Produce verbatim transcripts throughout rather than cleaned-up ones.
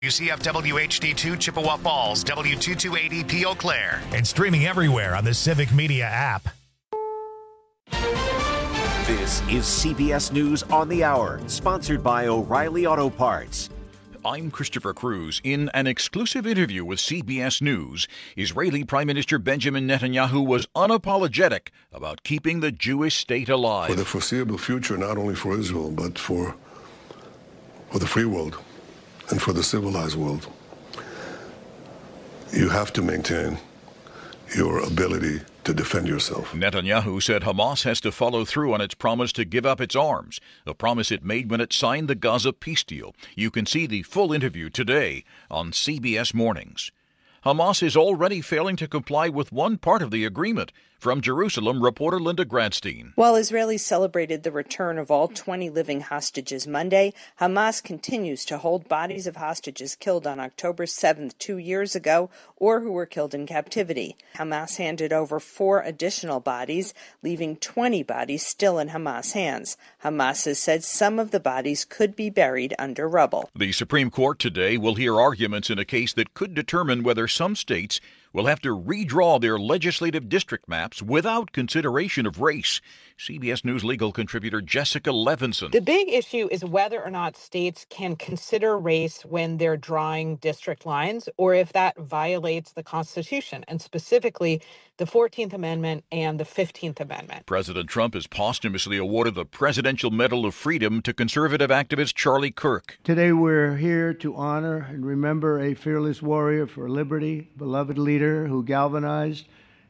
U C F W H D two Chippewa Falls, W two two eight E P Eau Claire. And streaming everywhere on the Civic Media app. This is C B S News on the Hour, sponsored by O'Reilly Auto Parts. I'm Christopher Cruz. In an exclusive interview with C B S News, Israeli Prime Minister Benjamin Netanyahu was unapologetic about keeping the Jewish state alive. For the foreseeable future, not only for Israel, but for, for the free world and for the civilized world, you have to maintain your ability to defend yourself. Netanyahu said Hamas has to follow through on its promise to give up its arms, a promise it made when it signed the Gaza peace deal. You can see the full interview today on C B S Mornings. Hamas is already failing to comply with one part of the agreement. From Jerusalem, reporter Linda Gradstein. While Israelis celebrated the return of all twenty living hostages Monday, Hamas continues to hold bodies of hostages killed on October seventh two years ago or who were killed in captivity. Hamas handed over four additional bodies, leaving twenty bodies still in Hamas hands. Hamas has said some of the bodies could be buried under rubble. The Supreme Court today will hear arguments in a case that could determine whether some states will have to redraw their legislative district maps without consideration of race. C B S News legal contributor Jessica Levinson. The big issue is whether or not states can consider race when they're drawing district lines, or if that violates the Constitution, and specifically the fourteenth Amendment and the fifteenth Amendment. President Trump has posthumously awarded the Presidential Medal of Freedom to conservative activist Charlie Kirk. Today we're here to honor and remember a fearless warrior for liberty, beloved leader who galvanized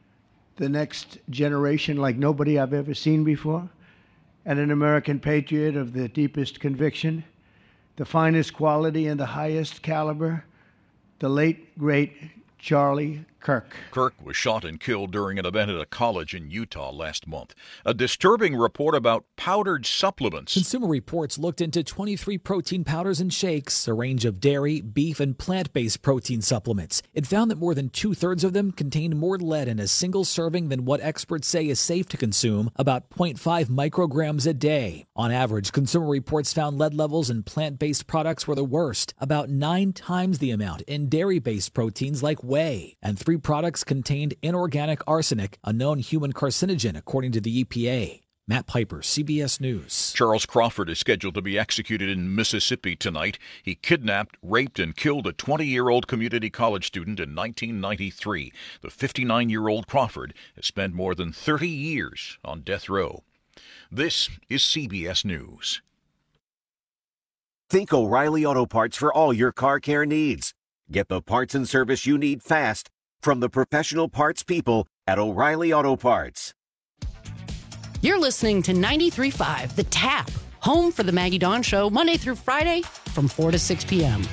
the next generation like nobody I've ever seen before, and an American patriot of the deepest conviction, the finest quality and the highest caliber, the late, great Charlie Kirk. Kirk was shot and killed during an event at a college in Utah last month. A disturbing report about powdered supplements. Consumer Reports looked into twenty-three protein powders and shakes, a range of dairy, beef, and plant-based protein supplements. It found that more than two-thirds of them contained more lead in a single serving than what experts say is safe to consume, about zero point five micrograms a day. On average, Consumer Reports found lead levels in plant-based products were the worst, about nine times the amount in dairy-based proteins like whey, and three products contained inorganic arsenic, a known human carcinogen, according to the E P A. Matt Piper, C B S News. Charles Crawford is scheduled to be executed in Mississippi tonight. He kidnapped, raped, and killed a twenty-year-old community college student in nineteen ninety-three. The fifty-nine-year-old Crawford has spent more than thirty years on death row. This is C B S News. Think O'Reilly Auto Parts for all your car care needs. Get the parts and service you need fast from the professional parts people at O'Reilly Auto Parts. You're listening to ninety-three point five The Tap, home for the Maggie Dawn Show, Monday through Friday from four to six p.m.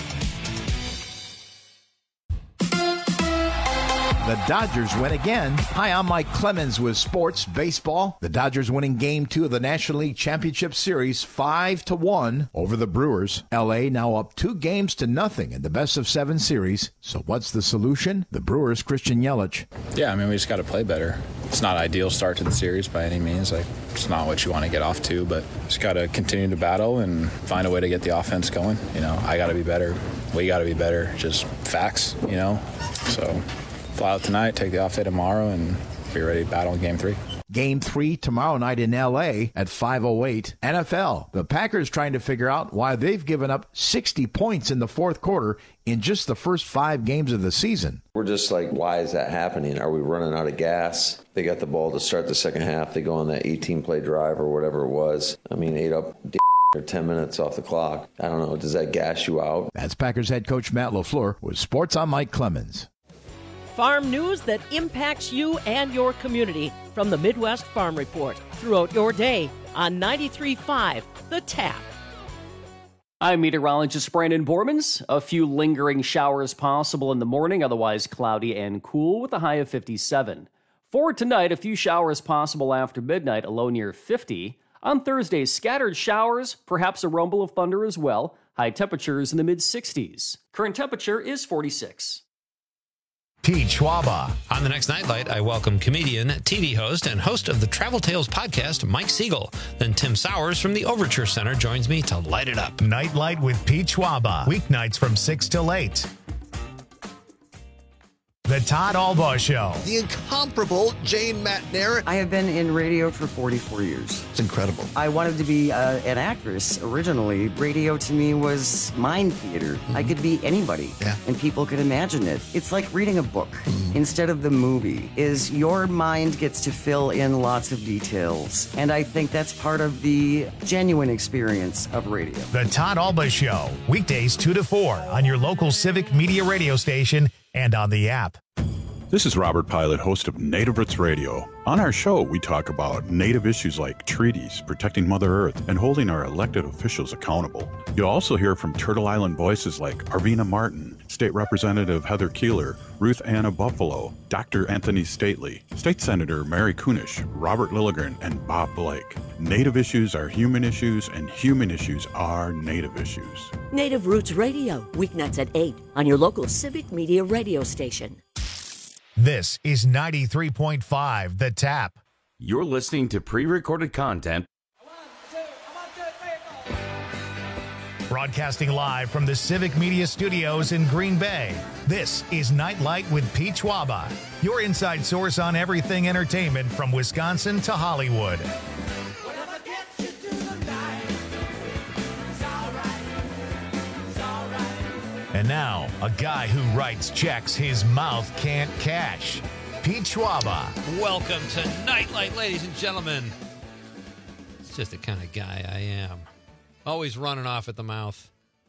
The Dodgers win again. Hi, I'm Mike Clemens with Sports Baseball. The Dodgers winning Game two of the National League Championship Series five to one over the Brewers. L A now up two games to nothing in the best of seven series. So what's the solution? The Brewers' Christian Yelich. Yeah, I mean, we just got to play better. It's not an ideal start to the series by any means. Like, it's not what you want to get off to, but just got to continue to battle and find a way to get the offense going. You know, I got to be better. We got to be better. Just facts, you know. So fly out tonight, take the off day tomorrow, and be ready to battle in Game three. Game three tomorrow night in L A at five oh eight. N F L, the Packers trying to figure out why they've given up sixty points in the fourth quarter in just the first five games of the season. We're just like, why is that happening? Are we running out of gas? They got the ball to start the second half. They go on that eighteen-play drive or whatever it was. I mean, ate up or ten minutes off the clock. I don't know. Does that gas you out? That's Packers head coach Matt LaFleur with Sports on Mike Clemens. Farm news that impacts you and your community from the Midwest Farm Report throughout your day on ninety-three point five The Tap. I'm meteorologist Brandon Bormans. A few lingering showers possible in the morning, otherwise cloudy and cool with a high of fifty-seven. For tonight, a few showers possible after midnight, a low near fifty. On Thursday, scattered showers, perhaps a rumble of thunder as well. High temperatures in the mid-sixties. Current temperature is forty-six. Pete Schwaba. On the next Nightlight, I welcome comedian, T V host, and host of the Travel Tales podcast, Mike Siegel. Then Tim Sowers from the Overture Center joins me to light it up. Nightlight with Pete Schwaba. Weeknights from six till eight. The Todd Albaugh Show. The incomparable Jane Matner. I have been in radio for forty-four years. It's incredible. I wanted to be uh, an actress originally. Radio to me was mind theater. Mm-hmm. I could be anybody, yeah. and people could imagine it. It's like reading a book mm-hmm. instead of the movie. Is your mind gets to fill in lots of details, and I think that's part of the genuine experience of radio. The Todd Albaugh Show. Weekdays two to four on your local Civic Media radio station and on the app. This is Robert Pilot, host of Native Roots Radio. On our show, we talk about Native issues like treaties, protecting Mother Earth, and holding our elected officials accountable. You'll also hear from Turtle Island voices like Arvina Martin, State Representative Heather Keeler, Ruth Anna Buffalo, Doctor Anthony Stately, State Senator Mary Kunish, Robert Lilligren, and Bob Blake. Native issues are human issues, and human issues are Native issues. Native Roots Radio, weeknights at eight on your local Civic Media radio station. This is ninety-three point five The Tap. You're listening to pre-recorded content. Broadcasting live from the Civic Media Studios in Green Bay, this is Nightlight with Pete Schwaba, your inside source on everything entertainment from Wisconsin to Hollywood. And now, a guy who writes checks his mouth can't cash, Pete Schwaba. Welcome to Nightlight, ladies and gentlemen. It's just the kind of guy I am. Always running off at the mouth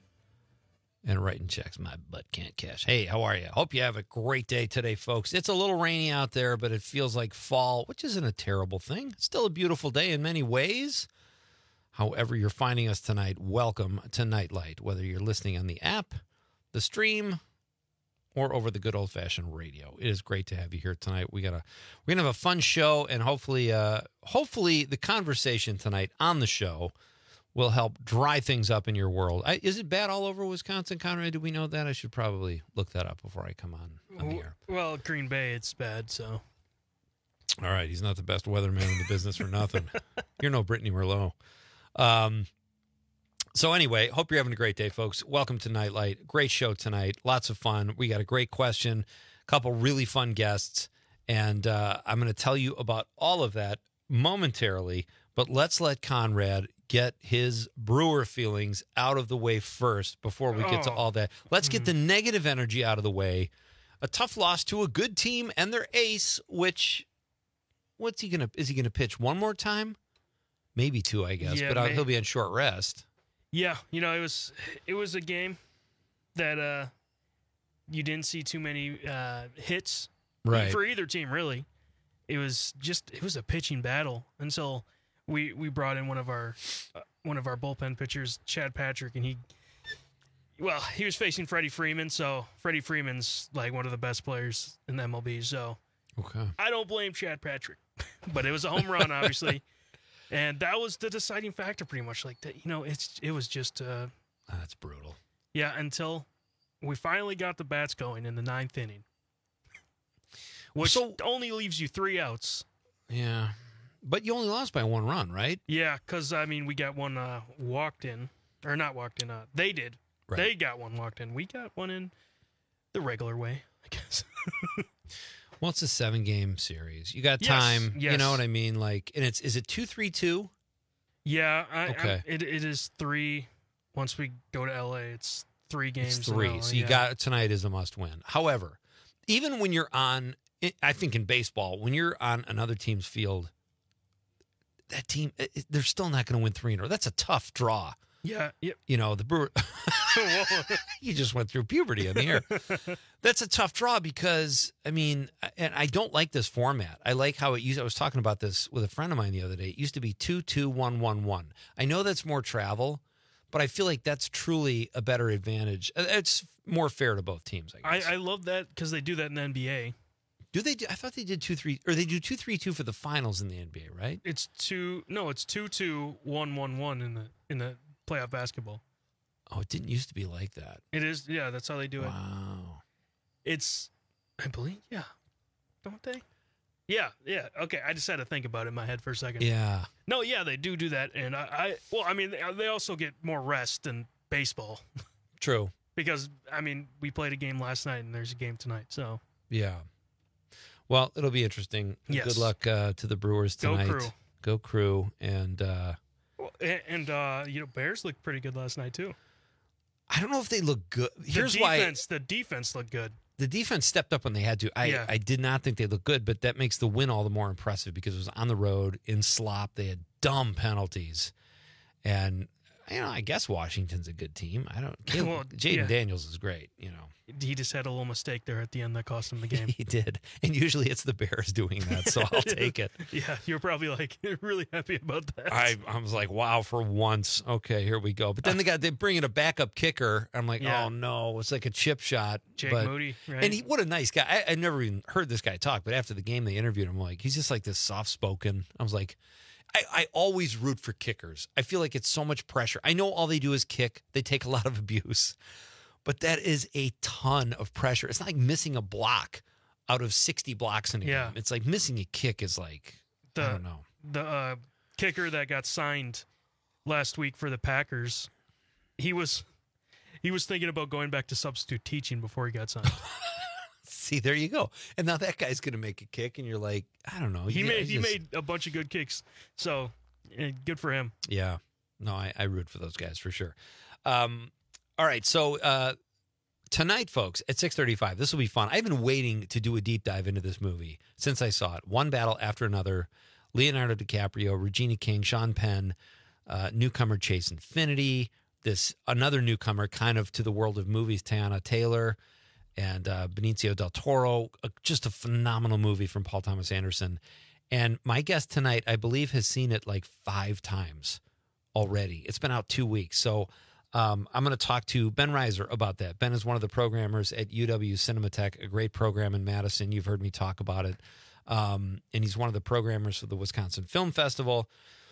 and writing checks my butt can't cash. Hey, how are you? Hope you have a great day today, folks. It's a little rainy out there, but it feels like fall, which isn't a terrible thing. It's still a beautiful day in many ways. However you're finding us tonight, welcome to Nightlight, whether you're listening on the app, the stream, or over the good old-fashioned radio. It is great to have you here tonight. We got a we're gonna have a fun show, and hopefully, uh, hopefully, the conversation tonight on the show will help dry things up in your world. I, is it bad all over Wisconsin, Conrad? Do we know that? I should probably look that up before I come on, on the air. Well, Green Bay, it's bad. So, all right, he's not the best weatherman in the business for nothing. You're no Brittany Merlot. Um. So anyway, hope you're having a great day, folks. Welcome to Nightlight. Great show tonight. Lots of fun. We got a great question, a couple really fun guests, and uh, I'm going to tell you about all of that momentarily, but let's let Conrad get his Brewer feelings out of the way first before we get to all that. Let's get the negative energy out of the way. A tough loss to a good team and their ace, which, what's he going to, is he going to pitch one more time? Maybe two, I guess, yeah, but he'll be on short rest. Yeah, you know, it was it was a game that uh, you didn't see too many uh, hits right. for either team, really. It was just it was a pitching battle until we, we brought in one of our uh, one of our bullpen pitchers, Chad Patrick, and he well he was facing Freddie Freeman, so Freddie Freeman's like one of the best players in the M L B. So okay, I don't blame Chad Patrick, but it was a home run, obviously. And that was the deciding factor, pretty much. Like that, you know, it's it was just. Uh, That's brutal. Yeah, until we finally got the bats going in the ninth inning, which so, only leaves you three outs. Yeah, but you only lost by one run, right? Yeah, because I mean, we got one uh, walked in, or not walked in. Uh, they did. Right. They got one walked in. We got one in the regular way, I guess. Well, it's a seven-game series. You got time. Yes, yes. You know what I mean? Like, and it's is it two three two? Yeah. I, okay. I, it it is three. Once we go to L A, it's three games. It's three. So you yeah. got tonight is a must-win. However, even when you're on, I think in baseball, when you're on another team's field, that team they're still not going to win three in a row. That's a tough draw. Yeah. Yep. You know the Brewer. You just went through puberty in the air. That's a tough draw because, I mean, and I don't like this format. I like how it used, I was talking about this with a friend of mine the other day. It used to be two two one one one. I know that's more travel, but I feel like that's truly a better advantage. It's more fair to both teams, I guess. I, I love that because they do that in the N B A. Do they do, I thought they did two three, or they do two three two for the finals in the N B A, right? It's two, no, it's two two one one one in the, in the playoff basketball. Oh, it didn't used to be like that. It is, yeah, that's how they do it. Wow. It's I believe, yeah. Don't they? Yeah, yeah. Okay, I just had to think about it in my head for a second. Yeah. No, yeah, they do do that. And I, I well, I mean, they, they also get more rest than baseball. True. Because, I mean, we played a game last night and there's a game tonight, so. Yeah. Well, it'll be interesting. Yes. Good luck uh, to the Brewers tonight. Go Crew. Go Crew. And uh, Well, and, and uh, you know, Bears looked pretty good last night, too. I don't know if they look good. Here's the why defense, the defense looked good. the defense stepped up when they had to. I, Yeah. I did not think they looked good, but that makes the win all the more impressive because it was on the road in slop. They had dumb penalties, and you know, I guess Washington's a good team. I don't. Caleb, Well, Jaden yeah. Daniels is great. You know, He just had a little mistake there at the end that cost him the game. he did, and usually it's the Bears doing that, so I'll take it. Yeah, you're probably like really happy about that. I, I was like, wow, for once. Okay, here we go. But then they got they bring in a backup kicker. I'm like, Yeah. oh no, it's like a chip shot. Jake but, Moody, right? And he, what a nice guy. I, I never even heard this guy talk, but after the game, they interviewed him. Like, he's just like this soft spoken. I was like, I, I always root for kickers. I feel like it's so much pressure. I know all they do is kick. They take a lot of abuse, but that is a ton of pressure. It's not like missing a block out of sixty blocks in a Yeah. game. It's like missing a kick is like, the, I don't know. The uh, kicker that got signed last week for the Packers, he was he was thinking about going back to substitute teaching before he got signed. See, there you go. And now that guy's going to make a kick, and you're like, I don't know. he Yeah, made he just- made a bunch of good kicks, so eh, good for him. Yeah. No, I, I root for those guys for sure. Um, all right. So uh, tonight, folks, at six thirty-five, this will be fun. I've been waiting to do a deep dive into this movie since I saw it. One battle after another. Leonardo DiCaprio, Regina King, Sean Penn, uh, newcomer Chase Infinity, this another newcomer kind of to the world of movies, Tiana Taylor, and uh, Benicio del Toro. Uh, just a phenomenal movie from Paul Thomas Anderson. And my guest tonight, I believe, has seen it like five times already. It's been out two weeks. So um, I'm going to talk to Ben Reiser about that. Ben is one of the programmers at U W Cinematheque, a great program in Madison. You've heard me talk about it. Um, and he's one of the programmers for the Wisconsin Film Festival.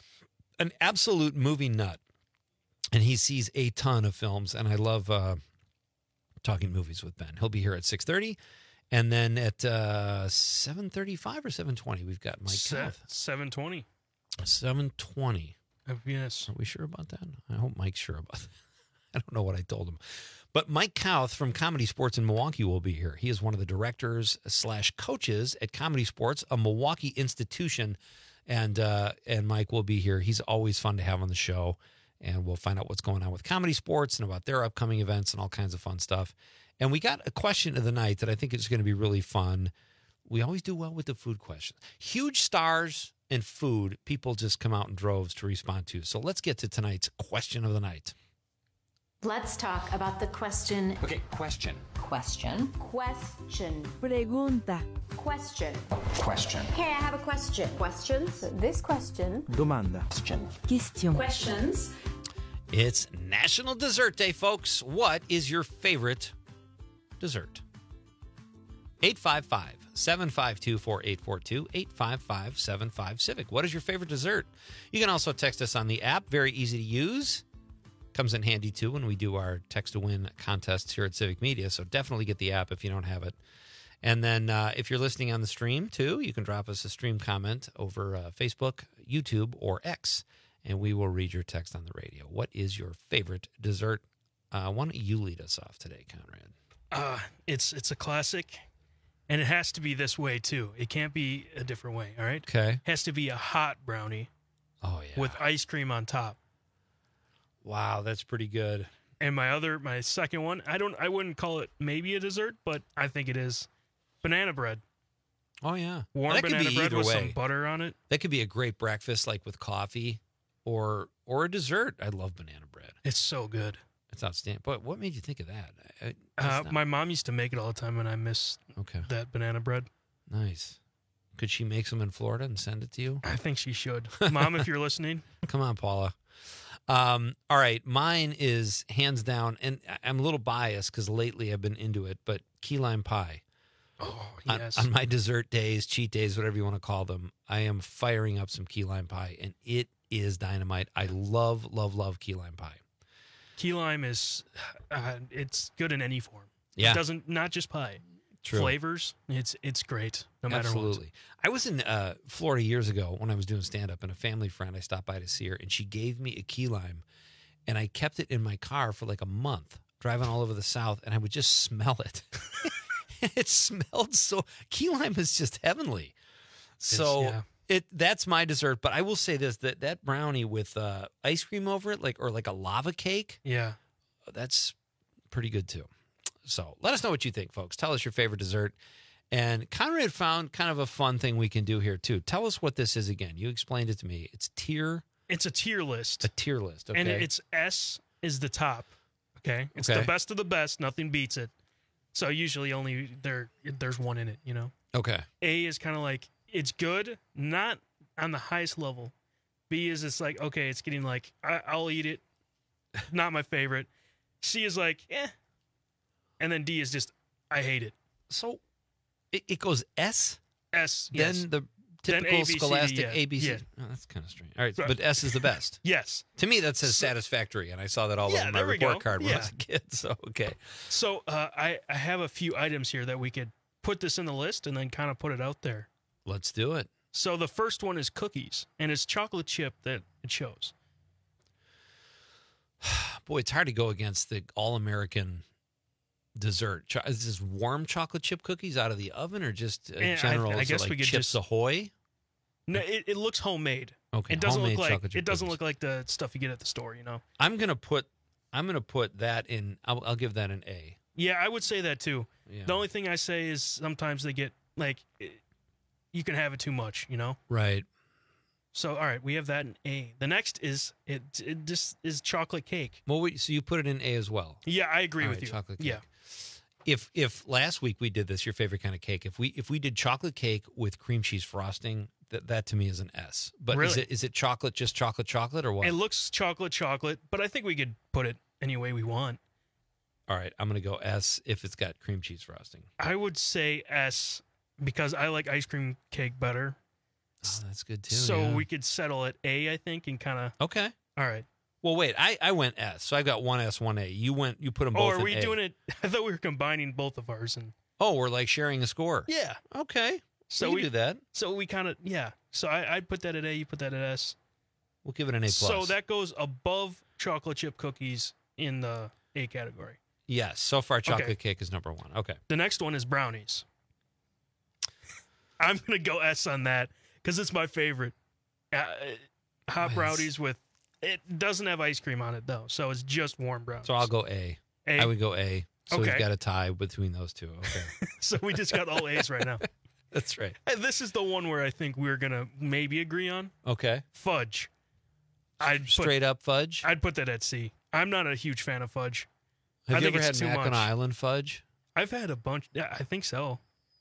An absolute movie nut. And he sees a ton of films. And I love uh, talking movies with Ben. He'll be here at six thirty. And then at uh, seven thirty-five or seven twenty, we've got Mike South. seven twenty. seven twenty. Yes. Are we sure about that? I hope Mike's sure about that. I don't know what I told him. But Mike Kauth from Comedy Sports in Milwaukee will be here. He is one of the directors slash coaches at Comedy Sports, a Milwaukee institution. And uh, and Mike will be here. He's always fun to have on the show. And we'll find out what's going on with Comedy Sports and about their upcoming events and all kinds of fun stuff. And we got a question of the night that I think is going to be really fun. We always do well with the food questions. Huge stars and food, people just come out in droves to respond to. So let's get to tonight's question of the night. Let's talk about the question. Okay, question. Question. Question. Pregunta. Question. Question. Hey, I have a question. Questions? This question. Domanda. Question. Question. Questions. It's National Dessert Day, folks. What is your favorite dessert? eight five five, seven five two, four eight four two, eight five five, seven five Civic. What is your favorite dessert? You can also text us on the app. Very easy to use. Comes in handy, too, when we do our text-to-win contests here at Civic Media. So definitely get the app if you don't have it. And then uh, if you're listening on the stream, too, you can drop us a stream comment over uh, Facebook, YouTube, or X, and we will read your text on the radio. What is your favorite dessert? Uh, why don't you lead us off today, Conrad? Uh, it's it's a classic, and it has to be this way, too. It can't be a different way, all right? Okay. It has to be a hot brownie. Oh, yeah. With ice cream on top. Wow, that's pretty good. And my other, my second one, I don't, I wouldn't call it maybe a dessert, but I think it is banana bread. Oh, yeah. Warm that could banana be bread either with way. some butter on it. That could be a great breakfast, like with coffee or or a dessert. I love banana bread. It's so good. It's outstanding. But what made you think of that? I, Uh, that's not- my mom used to make it all the time, and I miss Okay. that banana bread. Nice. Could she make some in Florida and send it to you? I think she should. Mom, if you're listening. Come on, Paula. Um, all right. Mine is hands down, and I- I'm a little biased because lately I've been into it, but key lime pie. Oh, On- yes. On, my dessert days, cheat days, whatever you want to call them, I am firing up some key lime pie, and it is dynamite. I love, love, love key lime pie. Key lime is, uh, it's good in any form. Yeah. It doesn't, not just pie. True. flavors. It's it's great no matter Absolutely. what. I was in uh, Florida years ago when I was doing stand-up, and a family friend, I stopped by to see her, and she gave me a key lime, and I kept it in my car for like a month, driving all over the South, and I would just smell it. It smelled so... Key lime is just heavenly. So yeah. it that's my dessert, but I will say this, that that brownie with uh, ice cream over it, like or like a lava cake, Yeah. that's pretty good too. So let us know what you think, folks. Tell us your favorite dessert. And Conrad found kind of a fun thing we can do here too. Tell us what this is again. You explained it to me. It's tier. It's a tier list. A tier list. Okay. And it's S is the top. Okay. It's Okay. the best of the best. Nothing beats it. So usually only there there's one in it, you know. Okay. A is kind of like it's good, not on the highest level. B is it's like okay, it's getting like I, I'll eat it, not my favorite. C is like eh, and then D is just I hate it. So it, it goes S, S, then yes. the Then typical A, B, C, D, scholastic yeah. A B C. Yeah. Oh, that's kind of strange. All right, So- but S is the best. Yes. To me, that says satisfactory, and I saw that all Yeah, over my there we report go. card when I Yeah. was a kid. So okay. So uh, I I have a few items here that we could put this in the list and then kind of put it out there. Let's do it. So the first one is cookies, and it's chocolate chip that it shows. Boy, it's hard to go against the all-American dessert. Cho- Is this warm chocolate chip cookies out of the oven, or just uh, Eh, I- general? I is it guess like we could Chips just- Ahoy. No, it, it looks homemade. Okay, it doesn't homemade look like chocolate chip it doesn't cookies. look like the stuff you get at the store. You know. I'm gonna put. I'm gonna put that in. I'll, I'll give that an A. Yeah, I would say that too. Yeah. The only thing I say is sometimes they get like eh, you can have it too much. You know. Right. So all right, we have that in A. The next is it. It just is chocolate cake. Well, wait, so you put it in A as well. Yeah, I agree All with right, you. chocolate cake. Yeah. If if last week we did this, your favorite kind of cake. If we if we did chocolate cake with cream cheese frosting, that that to me is an S. But is Really? it is it chocolate just chocolate chocolate or what? It looks chocolate chocolate, but I think we could put it any way we want. All right, I'm gonna go S if it's got cream cheese frosting. I would say S because I like ice cream cake better. Oh, that's good too. So yeah. we could settle at A, I think, and kind of. Okay. All right. Well, wait. I, I went S, so I got one S, one A. You went. You put them both. Oh, are in we A. doing it? I thought we were combining both of ours, and Oh, we're like sharing a score. yeah. Okay. So we we can do that. So we kind of yeah. So I I'd put that at A. You put that at S. We'll give it an A plus. So that goes above chocolate chip cookies in the A category. yes. So far, chocolate Okay. cake is number one. Okay. The next one is brownies. I'm gonna go S on that because it's my favorite. Uh, hot Nice. brownies with it doesn't have ice cream on it though, so it's just warm brownies. So I'll go A. A. I would go A. So we've Okay. got a tie between those two. Okay. So we just got all A's right now. That's right. And this is the one where I think we're gonna maybe agree on Okay. fudge. I'd put, Straight up fudge. I'd put that at C. I'm not a huge fan of fudge. Have I you think ever had it's too Mackinac much. Island fudge? I've had a bunch. Yeah, I think so.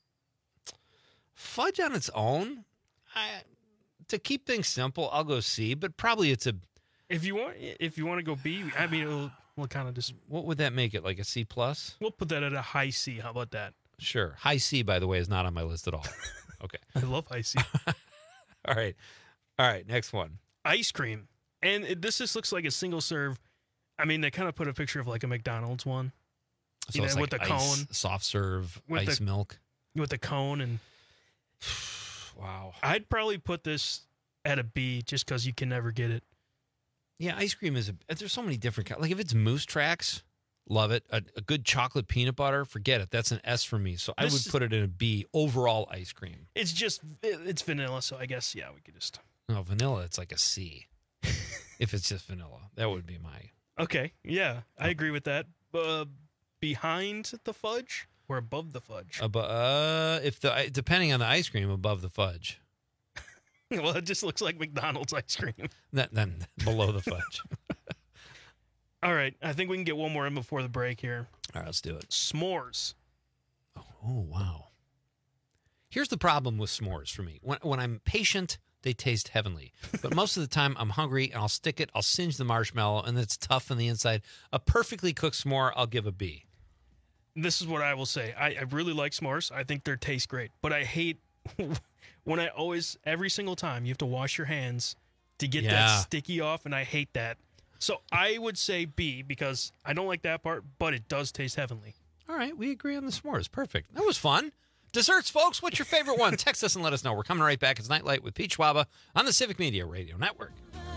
Fudge on its own, I, to keep things simple, I'll go C. But probably it's a. If you want, if you want to go B, I mean, it'll, we'll kind of just What would that make it? Like a C plus? we'll put that at a high C. How about that? Sure. High C, by the way, is not on my list at all. Okay. I love high C. All right. All right. Next one. Ice cream, and it, this just looks like a single serve. I mean, they kind of put a picture of like a McDonald's one. So You know, it's like with the ice, cone. soft serve, With ice the- milk. with the cone, and Wow. I'd probably put this at a B just because you can never get it. Yeah, ice cream is a. There's so many different kinds. Like if it's Moose Tracks, love it. A, a good chocolate peanut butter, forget it. That's an S for me. So I This would is- put it in a B. Overall ice cream. It's just it, it's vanilla, so I guess yeah, we could just No, vanilla, it's like a C. If it's just vanilla, that would be my. okay. Yeah, I agree with that. Uh, behind the fudge or above the fudge? Abo- uh, if the depending on the ice cream, above the fudge. Well, it just looks like McDonald's ice cream. Then, then below the fudge. All right, I think we can get one more in before the break here. All right, let's do it. S'mores. Oh wow. Here's the problem with s'mores for me. When when I'm patient, they taste heavenly. But most of the time, I'm hungry and I'll stick it. I'll singe the marshmallow, and it's tough on the inside. A perfectly cooked s'more, I'll give a B. This is what I will say. I, I really like s'mores. I think they taste great, but I hate when I always every single time you have to wash your hands to get Yeah. that sticky off, and I hate that. So I would say B because I don't like that part, but it does taste heavenly. All right, we agree on the s'mores. Perfect. That was fun. Desserts, folks, what's your favorite one? Text us and let us know. We're coming right back. It's Nightlight with Pete Schwaba on the Civic Media Radio Network.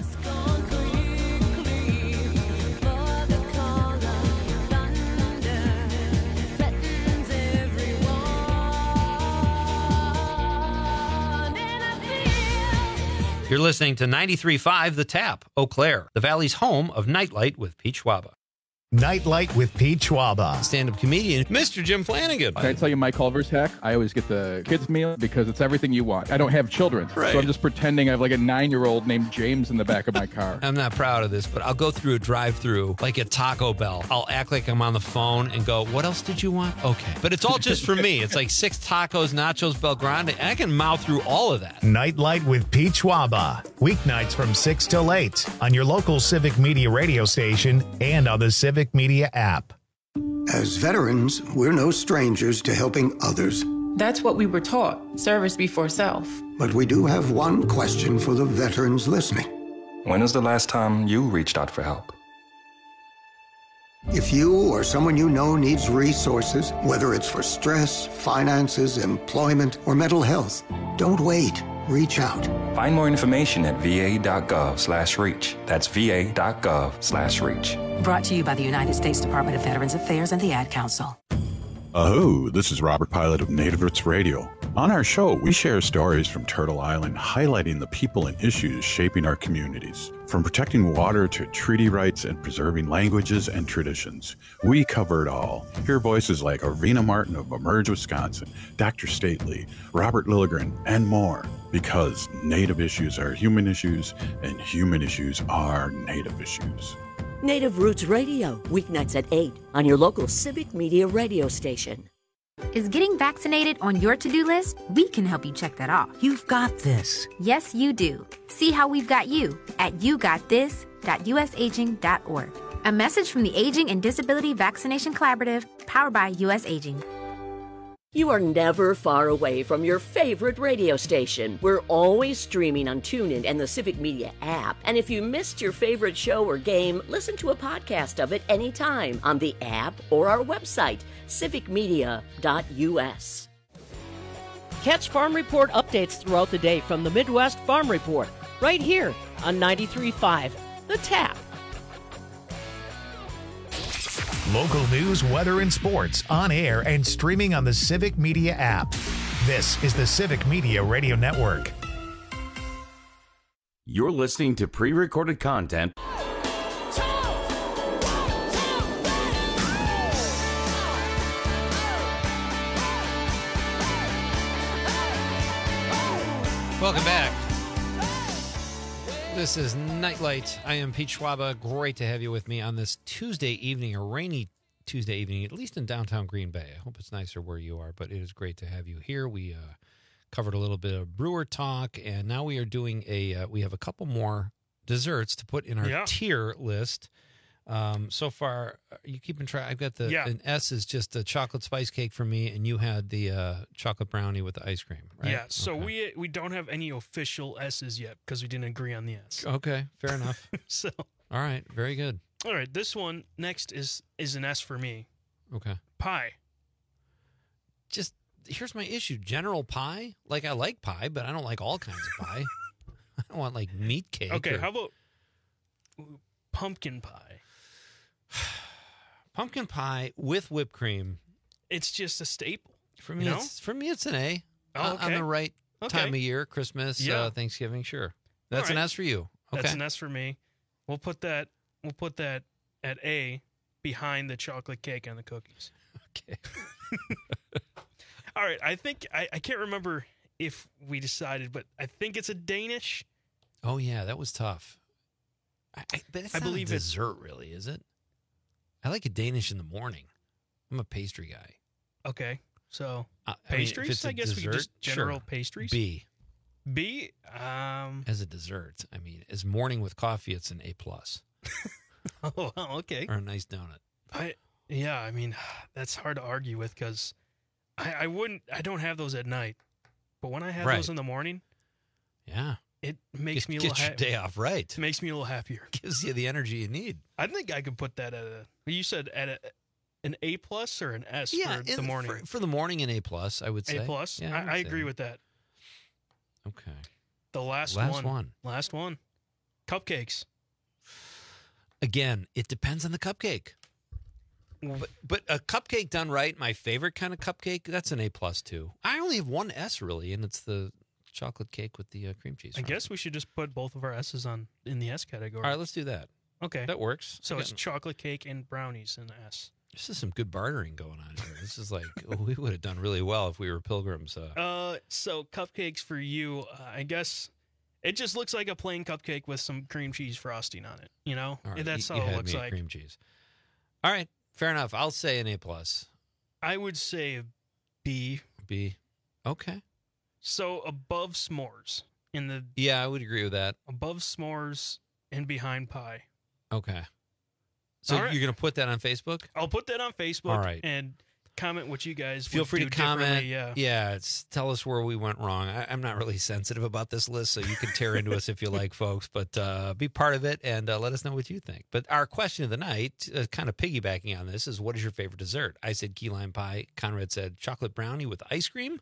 You're listening to ninety-three point five The Tap, Eau Claire, the Valley's home of Nightlight with Pete Schwaba. Nightlight with Pete Schwaba. Stand-up comedian, Mister Jim Flanagan. Can I tell you my Culver's hack? I always get the kids' meal because it's everything you want. I don't have children, Right. so I'm just pretending I have like a nine-year-old named James in the back of my car. I'm not proud of this, but I'll go through a drive-through like at Taco Bell. I'll act like I'm on the phone and go, what else did you want? Okay. But it's all just for me. It's like six tacos, nachos, Bel Grande, and I can mouth through all of that. Nightlight with Pete Schwaba. Weeknights from six till eight on your local Civic Media radio station and on the Civic Media app. As veterans, we're no strangers to helping others. That's what we were taught, service before self. But we do have one question for the veterans listening. When was the last time you reached out for help? If you or someone you know needs resources, whether it's for stress, finances, employment, or mental health, don't wait. Reach out. Find more information at va.gov slash reach. That's va.gov slash reach. Brought to you by the United States Department of Veterans Affairs and the Ad Council. Oh, this is Robert Pilot of Native Roots Radio. On our show, we share stories from Turtle Island, highlighting the people and issues shaping our communities. From protecting water to treaty rights and preserving languages and traditions, we cover it all. Hear voices like Arvina Martin of Emerge, Wisconsin, Doctor Stately, Robert Lilligren, and more. Because Native issues are human issues, and human issues are Native issues. Native Roots Radio, weeknights at eight on your local Civic Media radio station. Is getting vaccinated on your to-do list? We can help you check that off. You've got this. Yes, you do. See how we've got you at you got this dot u s aging dot org. A message from the Aging and Disability Vaccination Collaborative, powered by U S Aging. You are never far away from your favorite radio station. We're always streaming on TuneIn and the Civic Media app. And if you missed your favorite show or game, listen to a podcast of it anytime on the app or our website, civic media dot u s. Catch Farm Report updates throughout the day from the Midwest Farm Report, right here on ninety-three point five The Tap. Local news, weather, and sports on air and streaming on the Civic Media app. This is the Civic Media Radio Network. You're listening to pre-recorded content. Welcome back. This is Nightlight. I am Pete Schwaba. Great to have you with me on this Tuesday evening, a rainy Tuesday evening, at least in downtown Green Bay. I hope it's nicer where you are, but it is great to have you here. We uh, covered a little bit of brewer talk, and now we are doing a, uh, we have a couple more desserts to put in our Yeah. tier list. Um, so far, are you keeping track? I've got the, Yeah. an S is just a chocolate spice cake for me, and you had the uh, chocolate brownie with the ice cream, right? Yeah, so Okay. we we don't have any official S's yet because we didn't agree on the S. Okay, fair enough. So, all right, very good. all right, this one next is is an S for me. Okay. Pie. Just here's my issue: general pie. Like I like pie, but I don't like all kinds of pie. I don't want like meat cake. Okay, or- how about ooh, pumpkin pie? pumpkin pie with whipped cream? It's just a staple For me, you know? it's for me it's an A. Oh, On- On okay. the right Okay. time of year, Christmas, Yeah. uh, Thanksgiving, sure. That's All an right. S for you. Okay. That's an S for me. We'll put that. We'll put that at A behind the chocolate cake and the cookies. Okay. All right. I think I, I can't remember if we decided, but I think it's a Danish. Oh yeah, that was tough. I, I, but it's I not believe a it's- dessert, really, is it? I like a Danish in the morning. I'm a pastry guy. Okay. So Uh, I mean, if pastries. it's a I, guess we could dessert, just general sure. pastries. B. B. Um. As a dessert, I mean, as morning with coffee, it's an A plus Oh, well, okay. or a nice donut. I yeah. I mean, that's hard to argue with because I, I wouldn't. I don't have those at night, but when I have Right. those in the morning, Yeah, it makes get, me a get little your ha- day off right. makes me a little happier. Gives you the energy you need. I think I could put that at a. You said at a an A plus or an S Yeah, for the in- morning? For, for the morning, an A plus, I would say. A plus. Yeah, I, would I say. agree with that. Okay. The last, Last one. one. Last one. Cupcakes. Again, it depends on the cupcake. But, but a cupcake done right, my favorite kind of cupcake, that's an A plus too. I only have one S really, and it's the chocolate cake with the uh, cream cheese. I guess we should just put both of our S's on in the S category. All right, let's do that. Okay. That works. So it's Again, chocolate cake and brownies in the S. this is some good bartering going on here. This is like, oh, we would have done really well if we were pilgrims. Uh, Uh, so cupcakes for you, uh, I guess it just looks like a plain cupcake with some cream cheese frosting on it. You know, all right, that's you, all you it had looks me at like. cream cheese. All right, fair enough. I'll say an A plus. I would say a B. B. Okay. So above s'mores in the Yeah, I would agree with that. above s'mores and behind pie. Okay. So All right. you're going to put that on Facebook? I'll put that on Facebook. All right. And comment what you guys Feel would free do to comment. differently, Yeah. it's, tell us where we went wrong. I, I'm not really sensitive about this list, so you can tear into us if you like, folks. But uh, be part of it and uh, let us know what you think. But our question of the night, uh, kind of piggybacking on this, is what is your favorite dessert? I said key lime pie. Conrad said chocolate brownie with ice cream.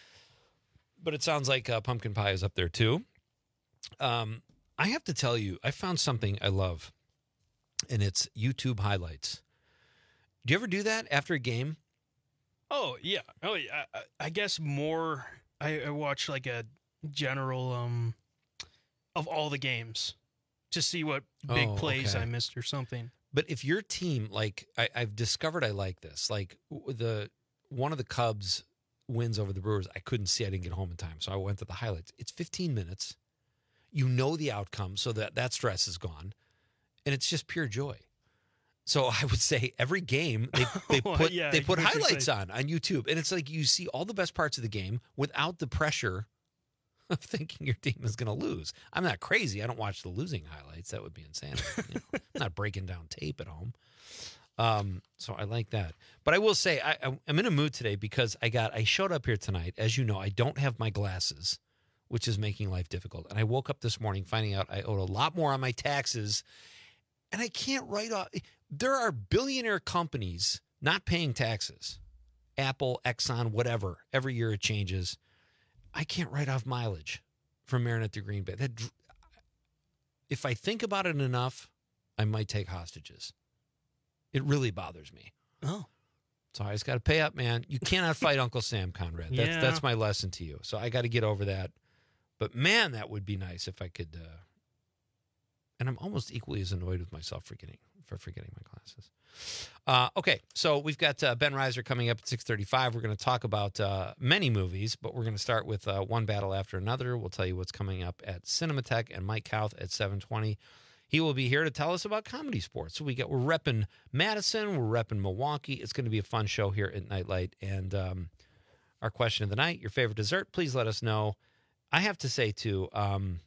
But it sounds like uh, pumpkin pie is up there too. Um, I have to tell you, I found something I love, and it's YouTube highlights. Do you ever do that after a game? Oh yeah. Oh yeah. I, I guess more. I, I watch like a general um of all the games to see what big Oh, plays okay. I missed or something. But if your team, like I, I've discovered, I like this. Like w- the one of the Cubs wins over the Brewers, I couldn't see. I didn't get home in time, so I went to the highlights. It's fifteen minutes. You know the outcome, so that that stress is gone, and it's just pure joy. So I would say every game they they put Yeah, they I put get what you're highlights saying. on on YouTube, and it's like you see all the best parts of the game without the pressure of thinking your team is going to lose. I'm not crazy. I don't watch the losing highlights. That would be insanity. You know? I'm not breaking down tape at home. Um, so I like that. But I will say I, I- I'm in a mood today because I got I showed up here tonight. As you know, I don't have my glasses, which is making life difficult. And I woke up this morning finding out I owed a lot more on my taxes, and I can't write off. There are billionaire companies not paying taxes. Apple, Exxon, whatever. Every year it changes. I can't write off mileage from Marinette to Green Bay. That, dr- if I think about it enough, I might take hostages. It really bothers me. Oh. So I just got to pay up, man. You cannot fight Uncle Sam, Conrad. That's Yeah. that's my lesson to you. So I got to get over that. But man, that would be nice if I could. Uh, and I'm almost equally as annoyed with myself for getting for forgetting my glasses. Uh, okay, so we've got uh, Ben Reiser coming up at six thirty-five. We're going to talk about uh, many movies, but we're going to start with uh, One Battle After Another. We'll tell you what's coming up at Cinematheque, and Mike Kauth at seven twenty. He will be here to tell us about comedy sports. So we got we're repping Madison, we're repping Milwaukee. It's going to be a fun show here at Nightlight. And um, our question of the night: your favorite dessert? Please let us know. I have to say too, um,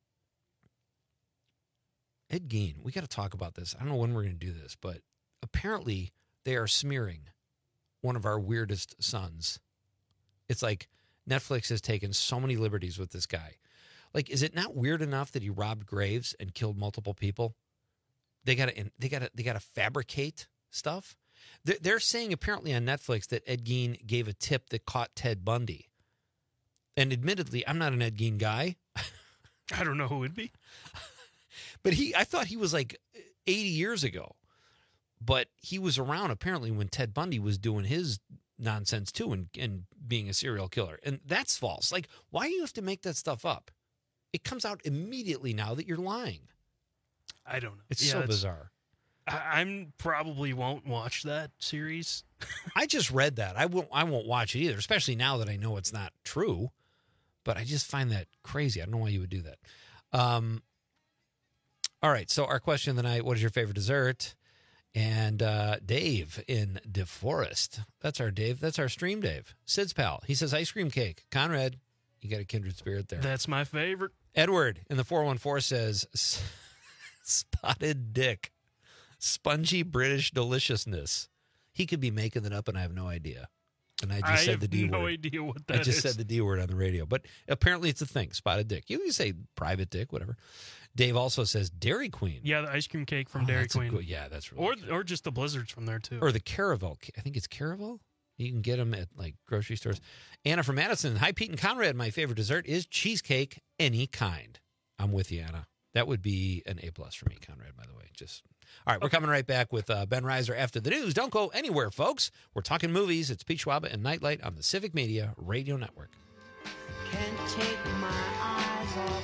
Ed Gein. We got to talk about this. I don't know when we're going to do this, but apparently they are smearing one of our weirdest sons. It's like Netflix has taken so many liberties with this guy. Like, is it not weird enough that he robbed graves and killed multiple people? They got to they got to they got to fabricate stuff. They're, they're saying apparently on Netflix that Ed Gein gave a tip that caught Ted Bundy. And admittedly, I'm not an Ed Gein guy. I don't know who it'd be. But he I thought he was like eighty years ago. But he was around apparently when Ted Bundy was doing his nonsense too and, and being a serial killer. And that's false. Like, why do you have to make that stuff up? It comes out immediately now that you're lying. I don't know. It's Yeah, so it's- bizarre. I I'm probably won't watch that series. I just read that. I won't I won't watch it either, especially now that I know it's not true. But I just find that crazy. I don't know why you would do that. Um, all right. So our question of the night, what is your favorite dessert? And uh, Dave in DeForest. That's our Dave. That's our stream Dave. Sid's pal. He says ice cream cake. Conrad, you got a kindred spirit there. That's my favorite. Edward in the four one four says s- spotted dick. Spongy British deliciousness. He could be making it up and I have no idea. And I just I said have the D no word. idea what I that just is. said the D word on the radio. But apparently it's a thing. Spotted dick. You can say private dick, whatever. Dave also says Dairy Queen. Yeah, the ice cream cake from Oh, Dairy that's a Queen. good- yeah, that's really or good. or just the blizzards from there too. Or the Caravel. I think it's Caravel. You can get them at like grocery stores. Anna from Madison. Hi, Pete and Conrad. My favorite dessert is cheesecake, any kind. I'm with you, Anna. That would be an A plus for me, Conrad, by the way. Just all right, we're coming right back with uh, Ben Reiser after the news. Don't go anywhere, folks. We're talking movies. It's Pete Schwaba and Nightlight on the Civic Media Radio Network. Can't take my eyes off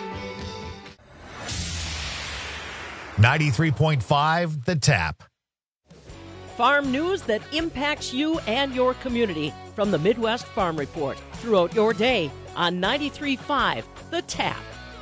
you. ninety-three point five The Tap. Farm news that impacts you and your community from the Midwest Farm Report throughout your day on ninety-three point five The Tap.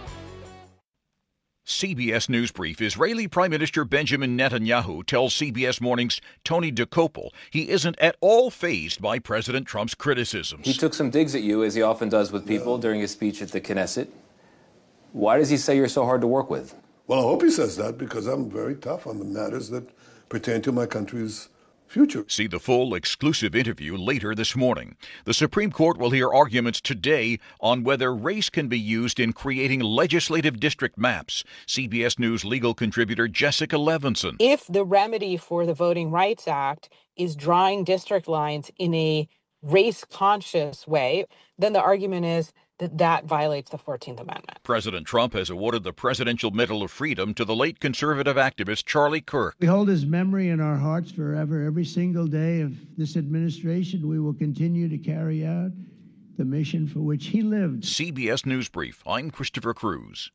C B S News Brief. Israeli Prime Minister Benjamin Netanyahu tells C B S Morning's Tony DeCopel he isn't at all fazed by President Trump's criticisms. He took some digs at you, as he often does with people, during his speech at the Knesset. Why does he say you're so hard to work with? Well, I hope he says that because I'm very tough on the matters that pertain to my country's future. See the full exclusive interview later this morning. The Supreme Court will hear arguments today on whether race can be used in creating legislative district maps. C B S News legal contributor Jessica Levinson. If the remedy for the Voting Rights Act is drawing district lines in a race-conscious way, then the argument is that that violates the fourteenth Amendment. President Trump has awarded the Presidential Medal of Freedom to the late conservative activist Charlie Kirk. We hold his memory in our hearts forever. Every single day of this administration, we will continue to carry out the mission for which he lived. C B S News Brief. I'm Christopher Cruz.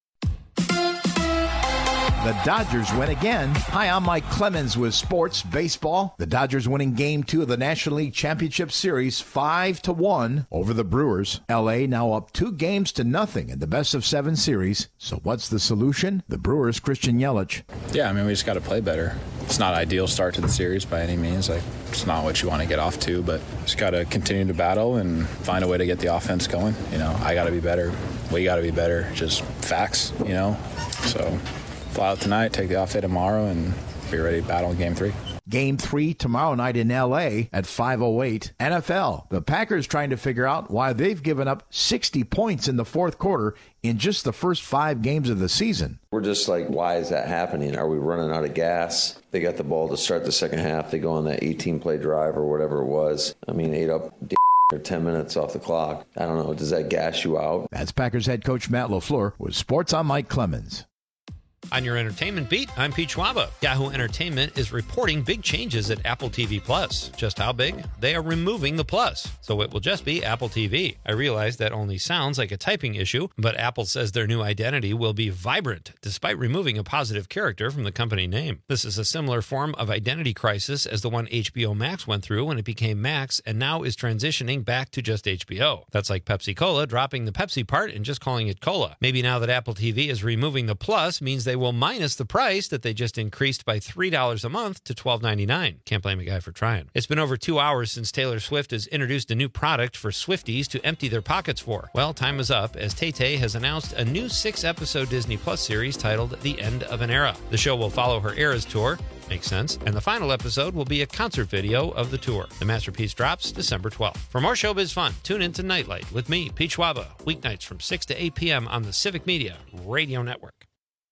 The Dodgers win again. Hi, I'm Mike Clemens with Sports Baseball. The Dodgers winning Game Two of the National League Championship Series five to one over the Brewers. L A now up two games to nothing in the best of seven series. So what's the solution? The Brewers' Christian Yelich. Yeah, I mean we just got to play better. It's not an ideal start to the series by any means. Like it's not what you want to get off to, but just got to continue to battle and find a way to get the offense going. You know, I got to be better. We got to be better. Just facts. You know, so. Fly out tonight, take the off day tomorrow, and be ready to battle in Game three. Game three tomorrow night in L A at five oh eight. N F L. The Packers trying to figure out why they've given up sixty points in the fourth quarter in just the first five games of the season. We're just like, why is that happening? Are we running out of gas? They got the ball to start the second half. They go on that eighteen-play drive or whatever it was. I mean, ate up or ten minutes off the clock. I don't know. Does that gas you out? That's Packers head coach Matt LaFleur with Sports on Mike Clemens. On your entertainment beat, I'm Pete Schwaba. Yahoo Entertainment is reporting big changes at Apple T V Plus. Just how big? They are removing the plus, so it will just be Apple T V. I realize that only sounds like a typing issue, but Apple says their new identity will be vibrant, despite removing a positive character from the company name. This is a similar form of identity crisis as the one H B O Max went through when it became Max and now is transitioning back to just H B O. That's like Pepsi Cola dropping the Pepsi part and just calling it Cola. Maybe now that Apple T V is removing the plus means they will minus the price that they just increased by three dollars a month to twelve ninety-nine. Can't blame a guy for trying. It's been over two hours since Taylor Swift has introduced a new product for Swifties to empty their pockets for. Well, time is up as Tay-Tay has announced a new six-episode Disney Plus series titled The End of an Era. The show will follow her Eras tour. Makes sense. And the final episode will be a concert video of the tour. The masterpiece drops December twelfth. For more showbiz fun, tune in to Nightlight with me, Pete Schwaba, weeknights from six to eight p.m. on the Civic Media Radio Network.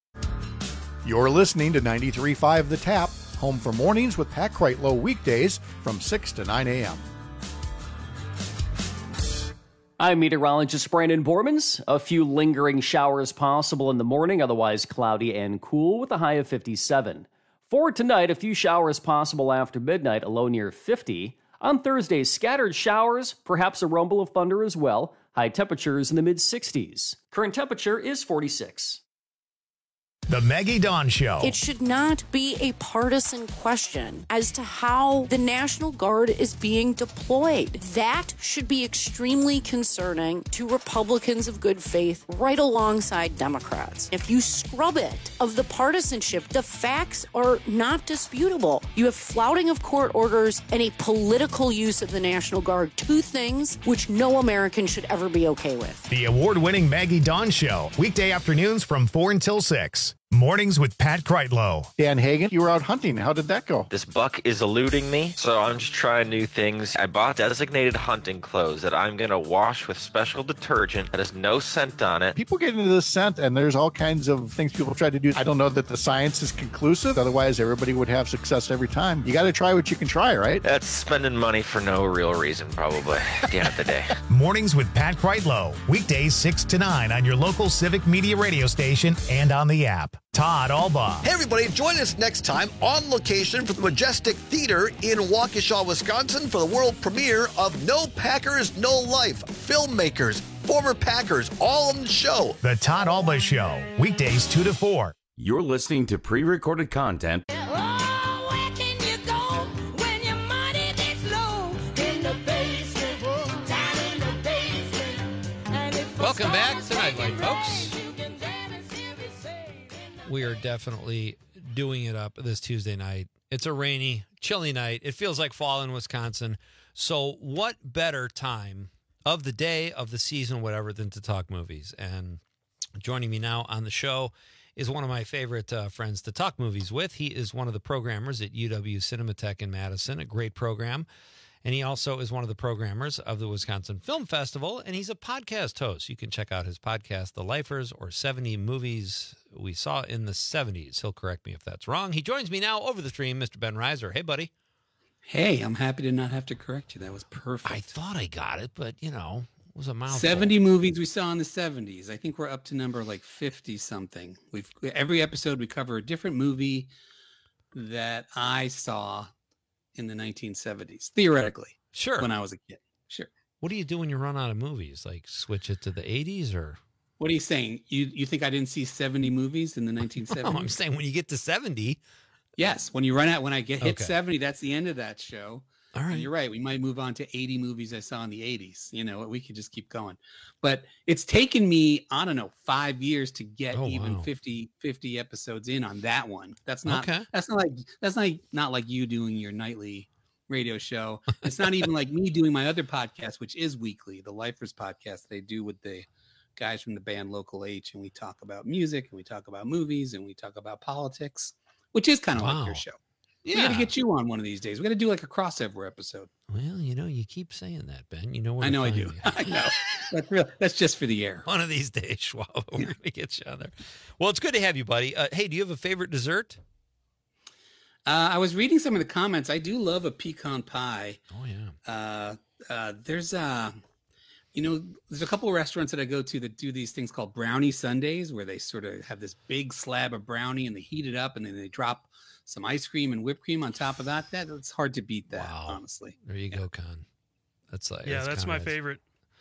You're listening to ninety-three point five The Tap, home for mornings with Pat Kreitlow weekdays from six to nine a.m. I'm meteorologist Brandon Bormans. A few lingering showers possible in the morning, otherwise cloudy and cool with a high of fifty-seven. For tonight, a few showers possible after midnight, a low near fifty. On Thursday, scattered showers, perhaps a rumble of thunder as well. High temperatures in the mid sixties. Current temperature is forty-six. The Maggie Dawn Show. It should not be a partisan question as to how the National Guard is being deployed. That should be extremely concerning to Republicans of good faith right alongside Democrats. If you scrub it of the partisanship, the facts are not disputable. You have flouting of court orders and a political use of the National Guard, two things which no American should ever be okay with. The award-winning Maggie Dawn Show, weekday afternoons from four until six. Mornings with Pat Kreitlow. Dan Hagen, you were out hunting. How did that go? This buck is eluding me, so I'm just trying new things. I bought designated hunting clothes that I'm going to wash with special detergent that has no scent on it. People get into this scent, and there's all kinds of things people try to do. I don't know that the science is conclusive. Otherwise, everybody would have success every time. You got to try what you can try, right? That's spending money for no real reason, probably, at the end of the day. Mornings with Pat Kreitlow. Weekdays six to nine on your local Civic Media radio station and on the app. Todd Albaugh. Hey, everybody, join us next time on location for the Majestic Theater in Waukesha, Wisconsin for the world premiere of No Packers, No Life. Filmmakers, former Packers, all on the show. The Todd Albaugh Show. Weekdays two to four. You're listening to pre-recorded content. Welcome back to Nightlight, folks. We are definitely doing it up this Tuesday night. It's a rainy, chilly night. It feels like fall in Wisconsin. So what better time of the day, of the season, whatever, than to talk movies? And joining me now on the show is one of my favorite uh, friends to talk movies with. He is one of the programmers at U W Cinematheque in Madison, a great program. And he also is one of the programmers of the Wisconsin Film Festival, and he's a podcast host. You can check out his podcast, The Lifers, or seventy Movies We Saw in the seventies. He'll correct me if that's wrong. He joins me now over the stream, Mister Ben Reiser. Hey, buddy. Hey, I'm happy to not have to correct you. That was perfect. I thought I got it, but, you know, it was a mouthful. seventy movies we saw in the seventies. I think we're up to number like fifty-something. We've every episode we cover a different movie that I saw in the nineteen seventies, theoretically. Sure. When I was a kid. Sure. What do you do when you run out of movies? Like switch it to the eighties or? What are you saying? You you think I didn't see seventy movies in the nineteen seventies? No, I'm saying when you get to seventy. Yes. When you run out, when I get hit Okay. seventy, that's the end of that show. All right. And you're right. We might move on to eighty movies I saw in the eighties. You know, we could just keep going. But it's taken me, I don't know, five years to get Oh, even wow. fifty, fifty episodes in on that one. That's not Okay. that's not like that's not not like you doing your nightly radio show. It's not even like me doing my other podcast, which is weekly, the Lifers podcast they do with the guys from the band Local H, and we talk about music and we talk about movies and we talk about politics, which is kind of like your Wow. show. We got to Yeah. get you on one of these days. We got to do like a crossover episode. Well, you know, you keep saying that, Ben. You know where I to know I find do. me. I know. That's real. That's just for the air. One of these days, Schwab, we're going to get you on there. Well, it's good to have you, buddy. Uh, hey, do you have a favorite dessert? Uh, I was reading some of the comments. I do love a pecan pie. Oh, yeah. Uh, uh, there's uh, you know, there's a couple of restaurants that I go to that do these things called brownie sundaes, where they sort of have this big slab of brownie and they heat it up and then they drop some ice cream and whipped cream on top of that. That it's hard to beat that, Wow. honestly. There you go, Con. That's like Yeah, that's my Conrad's- favorite.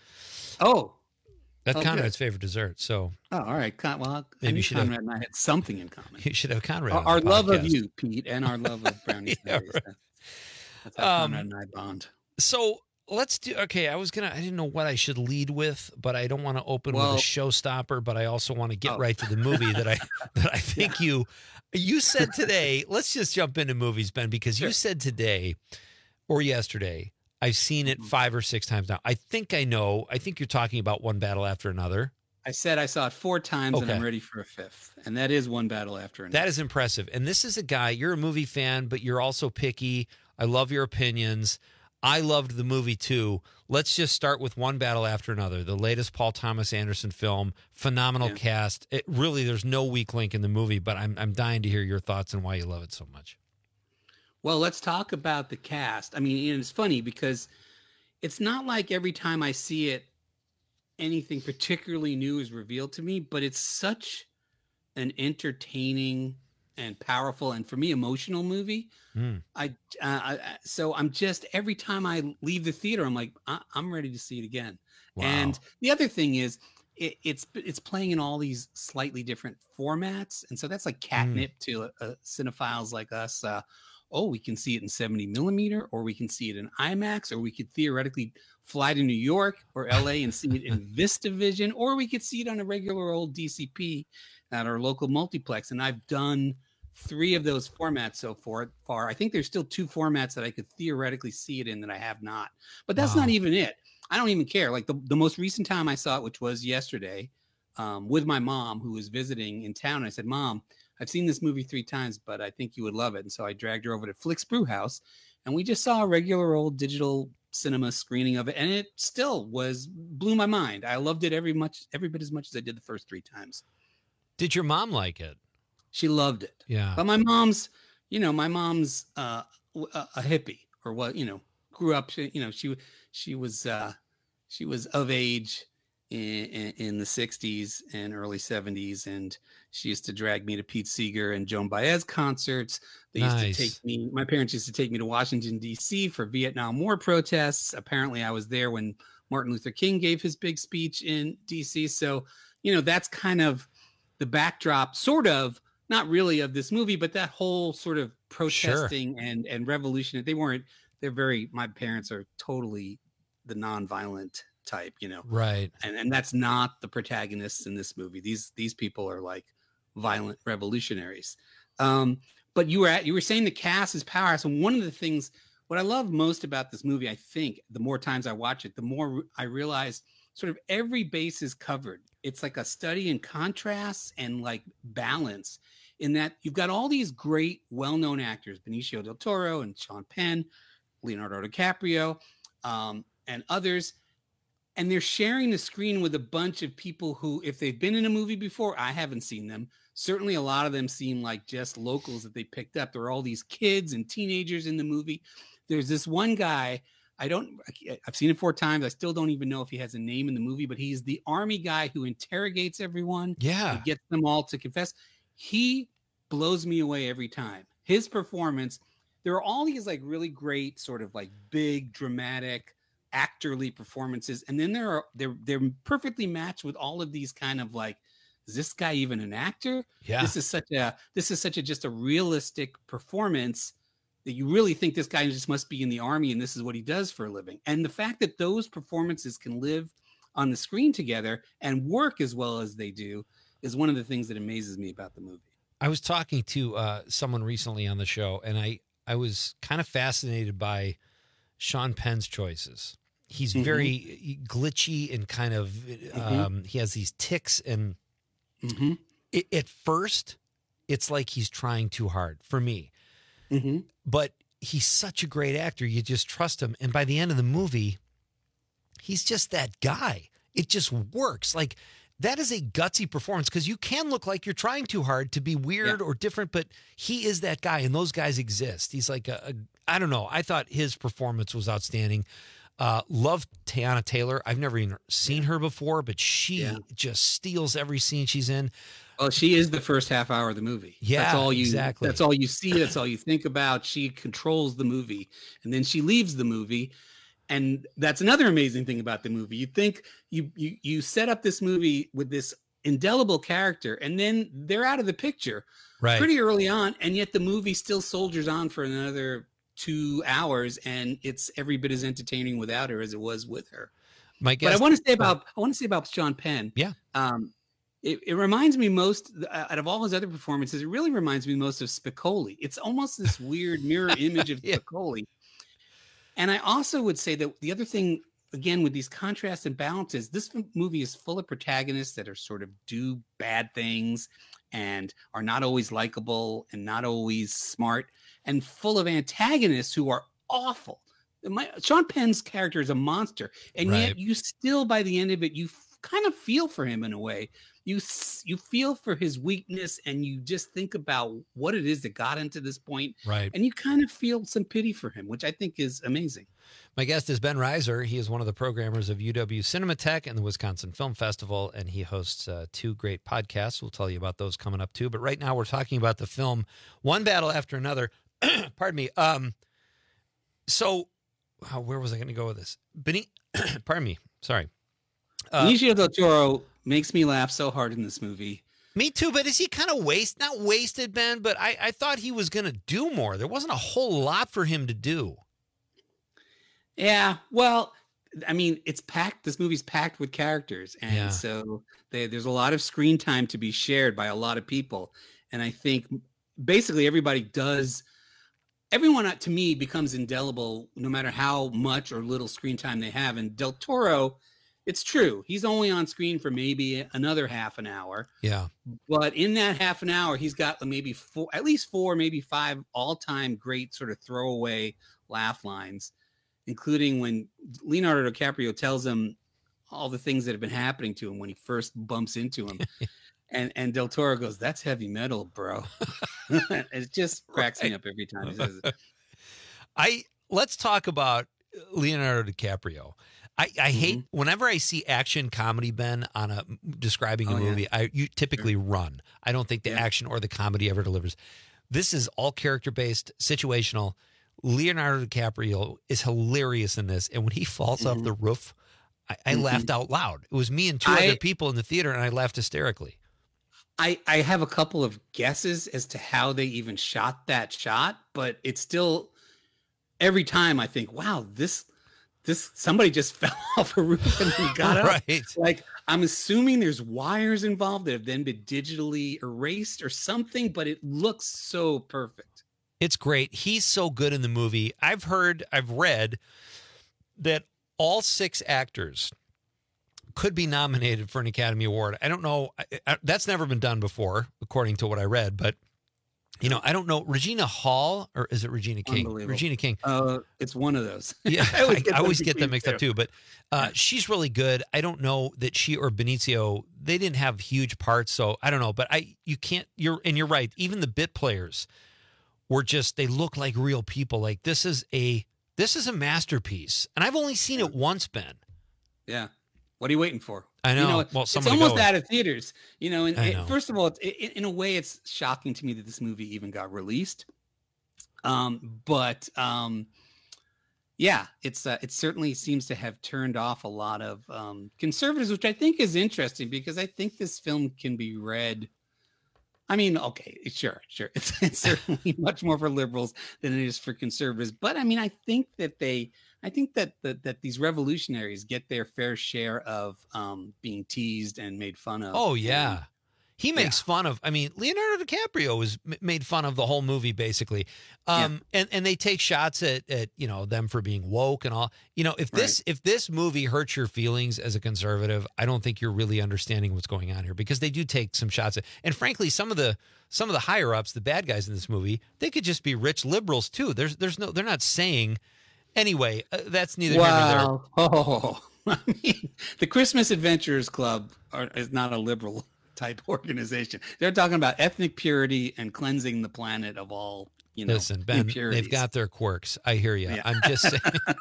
Oh, That's Oh, Conrad's good. favorite dessert. So oh, all right. Con- well, I Maybe knew you should have- Conrad and I had something in common. you should have Conrad. Our, on our the love of podcast. you, Pete, and our love of brownie Yeah, sundaes. right. That's, that's how Um, Conrad and I bond. So let's do. Okay, I was gonna. I didn't know what I should lead with, but I don't want to open Well- with a showstopper. But I also want to get Oh. right to the movie that I that I think you you said today. Let's just jump into movies, Ben, because you Sure. said today or yesterday. I've seen Mm-hmm. it five or six times now. I think I know. I think you're talking about One Battle After Another. I said I saw it four times and Okay. I'm ready for a fifth. And that is One Battle After Another. That is impressive. And this is a guy, you're a movie fan, but you're also picky. I love your opinions. I loved the movie too. Let's just start with One Battle After Another, the latest Paul Thomas Anderson film. Phenomenal Yeah. cast. It really, there's no weak link in the movie, but I'm I'm dying to hear your thoughts and why you love it so much. Well, let's talk about the cast. I mean, and it's funny because it's not like every time I see it, anything particularly new is revealed to me, but it's such an entertaining and powerful and for me emotional movie. Mm. I, uh, I so I'm just every time I leave the theater, I'm like I, I'm ready to see it again. Wow. And the other thing is, it, it's it's playing in all these slightly different formats, and so that's like catnip to uh, cinephiles like us. Uh, oh, we can see it in seventy millimeter, or we can see it in IMAX, or we could theoretically fly to New York or L A and see it in VistaVision, or we could see it on a regular old D C P at our local multiplex. And I've done three of those formats so far. far. I think there's still two formats that I could theoretically see it in that I have not. But that's Wow. not even it. I don't even care. Like the, the most recent time I saw it, which was yesterday, um, with my mom who was visiting in town. I said, Mom, I've seen this movie three times, but I think you would love it. And so I dragged her over to Flicks Brew House, and we just saw a regular old digital cinema screening of it, and it still was blew my mind. I loved it every much every bit as much as I did the first three times. Did your mom like it? She loved it. Yeah. But my mom's, you know, my mom's uh, a, a hippie, or what, you know, grew up, you know, she she was uh, she was of age in, in, in the sixties and early seventies, and she used to drag me to Pete Seeger and Joan Baez concerts. They used Nice. to take me, my parents used to take me to Washington, D C for Vietnam War protests. Apparently I was there when Martin Luther King gave his big speech in D C. So, you know, that's kind of the backdrop, sort of, not really of this movie, but that whole sort of protesting sure. and, and revolution. They weren't, they're very, my parents are totally the nonviolent type, you know? Right. And and that's not the protagonists in this movie. These, these people are like violent revolutionaries. Um, but you were at, you were saying the cast is powerhouse. And one of the things, what I love most about this movie, I think the more times I watch it, the more I realize sort of every base is covered. It's like a study in contrasts and like balance, in that you've got all these great, well-known actors, Benicio del Toro and Sean Penn, Leonardo DiCaprio, um, and others. And they're sharing the screen with a bunch of people who, if they've been in a movie before, I haven't seen them. Certainly a lot of them seem like just locals that they picked up. There are all these kids and teenagers in the movie. There's this one guy, I don't, I've seen it four times. I still don't even know if he has a name in the movie, but he's the army guy who interrogates everyone. Yeah. And gets them all to confess. He blows me away every time. His performance, there are all these like really great sort of like big dramatic actorly performances, and then there are they're they're perfectly matched with all of these kind of like, is this guy even an actor? Yeah. This is such a this is such a just a realistic performance that you really think this guy just must be in the army and this is what he does for a living. And the fact that those performances can live on the screen together and work as well as they do is one of the things that amazes me about the movie. I was talking to uh, someone recently on the show, and I, I was kind of fascinated by Sean Penn's choices. He's Mhm. very glitchy and kind of, Mhm. um, he has these tics, and Mhm. it, at first, it's like he's trying too hard for me. Mhm. But he's such a great actor. You just trust him. And by the end of the movie, he's just that guy. It just works. Like, that is a gutsy performance, because you can look like you're trying too hard to be weird Yeah. or different, but he is that guy, and those guys exist. He's like a, a I don't know. I thought his performance was outstanding. Uh, love Teyana Taylor. I've never even seen her before, but she Yeah. just steals every scene she's in. Well, she is the first half hour of the movie. Yeah, that's all you. exactly. That's all you see. That's all you think about. She controls the movie, and then she leaves the movie, and that's another amazing thing about the movie. You think you you you set up this movie with this indelible character, and then they're out of the picture Right. pretty early on, and yet the movie still soldiers on for another two hours, and it's every bit as entertaining without her as it was with her. My But I guess, want to say about I want to say about Sean Penn. Yeah. Um, it, it reminds me most uh, out of all his other performances. It really reminds me most of Spicoli. It's almost this weird mirror image of Yeah. Spicoli. And I also would say that the other thing, again, with these contrasts and balances, this f- movie is full of protagonists that are sort of do bad things and are not always likable and not always smart, and full of antagonists who are awful. My, Sean Penn's character is a monster, and Right. yet you still, by the end of it, you f- kind of feel for him in a way. You s- you feel for his weakness, and you just think about what it is that got him to this point, Right. and you kind of feel some pity for him, which I think is amazing. My guest is Ben Reiser. He is one of the programmers of U W Cinematheque and the Wisconsin Film Festival, and he hosts uh, two great podcasts. We'll tell you about those coming up too. But right now we're talking about the film One Battle After Another. Pardon me. Um, so uh, where was I going to go with this? Beni- Pardon me. Sorry. Uh, Benicio del Toro makes me laugh so hard in this movie. Me too, but is he kind of waste? Not wasted, Ben, but I, I thought he was going to do more. There wasn't a whole lot for him to do. Yeah, well, I mean, it's packed. This movie's packed with characters, and Yeah. so they, there's a lot of screen time to be shared by a lot of people. And I think basically everybody does. Everyone, uh, to me, becomes indelible no matter how much or little screen time they have. And Del Toro it's true. He's only on screen for maybe another half an hour. Yeah. But in that half an hour, he's got maybe four, at least four, maybe five all-time great sort of throwaway laugh lines, including when Leonardo DiCaprio tells him all the things that have been happening to him when he first bumps into him. and and Del Toro goes, "That's heavy metal, bro." It just cracks me up every time he says it. I let's talk about Leonardo DiCaprio. I, I mm-hmm. hate whenever I see action comedy, Ben, on a describing a oh, movie. Yeah. I you typically sure. run. I don't think the yeah. action or the comedy ever delivers. This is all character based, situational. Leonardo DiCaprio is hilarious in this, and when he falls mm-hmm. off the roof, I, I mm-hmm. laughed out loud. It was me and two I, other people in the theater, and I laughed hysterically. I I have a couple of guesses as to how they even shot that shot, but it's still every time I think, wow, this. This somebody just fell off a roof and then got up. Right. Like, I'm assuming there's wires involved that have then been digitally erased or something, but it looks so perfect. It's great. He's so good in the movie. I've heard, I've read that all six actors could be nominated for an Academy Award. I don't know. I, I, that's never been done before, according to what I read, but you know, I don't know. Regina Hall, or is it Regina King? Regina King. Uh, it's one of those. Yeah, I always get, I always get them mixed too. up too. But uh, yeah. she's really good. I don't know that she or Benicio, they didn't have huge parts, so I don't know. But I, you can't. You're and you're right. Even the bit players were just. They look like real people. Like this is a this is a masterpiece, and I've only seen it once, Ben. Yeah. What are you waiting for? I know. You know well, it's almost out of theaters. You know, and I it, know. first of all, it, it, in a way, it's shocking to me that this movie even got released. Um, but um, yeah, it's uh, it certainly seems to have turned off a lot of um, conservatives, which I think is interesting because I think this film can be read. I mean, okay, sure, sure, it's, it's certainly much more for liberals than it is for conservatives. But I mean, I think that they. I think that, that that these revolutionaries get their fair share of um, being teased and made fun of. Oh, yeah. And, he makes yeah. fun of, I mean, Leonardo DiCaprio was m- made fun of the whole movie, basically. Um, yeah. and, and they take shots at, at, you know, them for being woke and all. You know, if this right. if this movie hurts your feelings as a conservative, I don't think you're really understanding what's going on here because they do take some shots at, and frankly, some of the some of the higher ups, the bad guys in this movie, they could just be rich liberals too. There's there's no, they're not saying. Anyway, uh, that's neither wow. here nor there. Oh, I mean, the Christmas Adventurers Club are, is not a liberal type organization. They're talking about ethnic purity and cleansing the planet of all, you know, Listen, Ben, impurities. They've got their quirks. I hear you. Yeah. I'm just saying.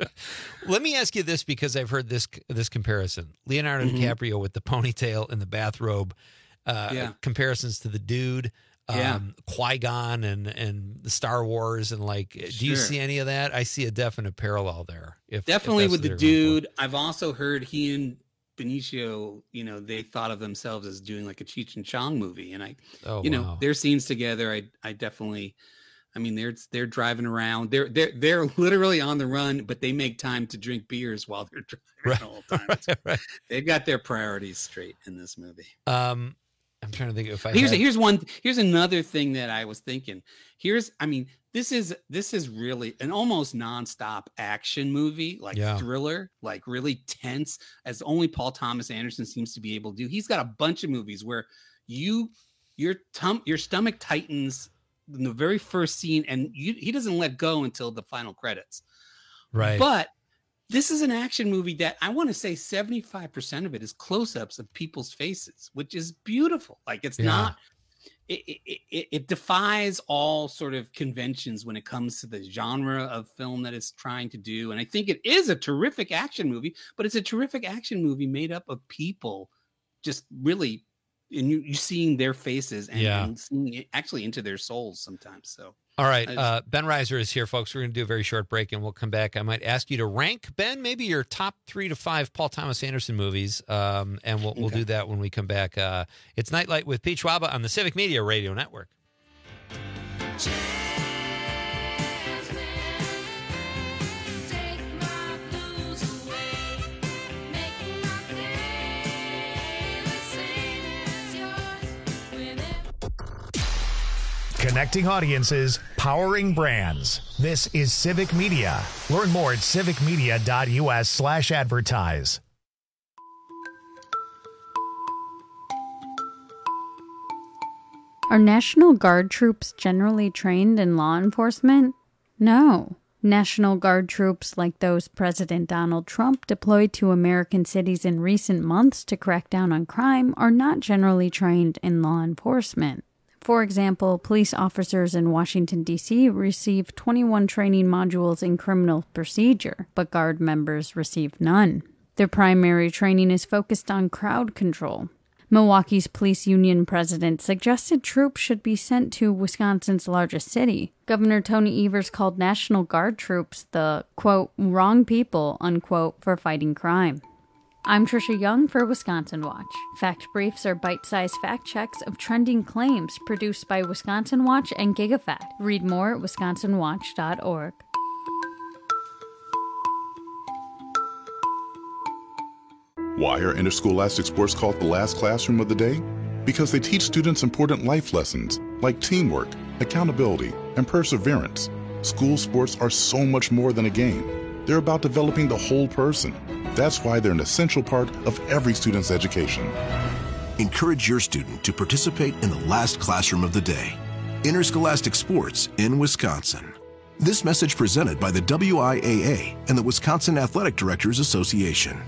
Let me ask you this because I've heard this this comparison. Leonardo mm-hmm. DiCaprio with the ponytail and the bathrobe, uh, yeah. comparisons to the dude. Yeah. Um, Qui-Gon and, and the Star Wars and like, Sure. do you see any of that? I see a definite parallel there. If Definitely if with the dude. I've also heard he and Benicio, you know, they thought of themselves as doing like a Cheech and Chong movie. And I, oh, you know, wow. their scenes together, I, I definitely, I mean, they're, they're driving around. They're, they're, they're literally on the run, but they make time to drink beers while they're driving right. the whole time. right, right. They've got their priorities straight in this movie. Um, I'm trying to think if I here's had... here's one here's another thing that I was thinking. Here's I mean this is this is really an almost nonstop action movie, like Yeah. thriller, like really tense, as only Paul Thomas Anderson seems to be able to do. He's got a bunch of movies where you your tum your stomach tightens in the very first scene, and you, he doesn't let go until the final credits. Right, but this is an action movie that I want to say seventy-five percent of it is close-ups of people's faces, which is beautiful. Like it's Yeah. not, it, it, it, it defies all sort of conventions when it comes to the genre of film that it's trying to do. And I think it is a terrific action movie, but it's a terrific action movie made up of people just really, and you, you seeing their faces and, Yeah. and seeing it actually into their souls sometimes. So. All right. I just- Uh, Ben Reiser is here, folks. We're going to do a very short break and we'll come back. I might ask you to rank, Ben, maybe your top three to five Paul Thomas Anderson movies. Um, and we'll, we'll Okay. do that when we come back. Uh, it's Nightlight with Pete Schwaba on the Civic Media Radio Network. Connecting audiences, powering brands. This is Civic Media. Learn more at civic media dot u s slash advertise. Are National Guard troops generally trained in law enforcement? No. National Guard troops like those President Donald Trump deployed to American cities in recent months to crack down on crime are not generally trained in law enforcement. For example, police officers in Washington, D C receive twenty-one training modules in criminal procedure, but Guard members receive none. Their primary training is focused on crowd control. Milwaukee's police union president suggested troops should be sent to Wisconsin's largest city. Governor Tony Evers called National Guard troops the, quote, wrong people, unquote, for fighting crime. I'm Trisha Young for Wisconsin Watch. Fact briefs are bite-sized fact checks of trending claims produced by Wisconsin Watch and GigaFact. Read more at wisconsin watch dot org. Why are interscholastic sports called the last classroom of the day? Because they teach students important life lessons like teamwork, accountability, and perseverance. School sports are so much more than a game. They're about developing the whole person. That's why they're an essential part of every student's education. Encourage your student to participate in the last classroom of the day. Interscholastic sports in Wisconsin. This message presented by the W I A A and the Wisconsin Athletic Directors Association.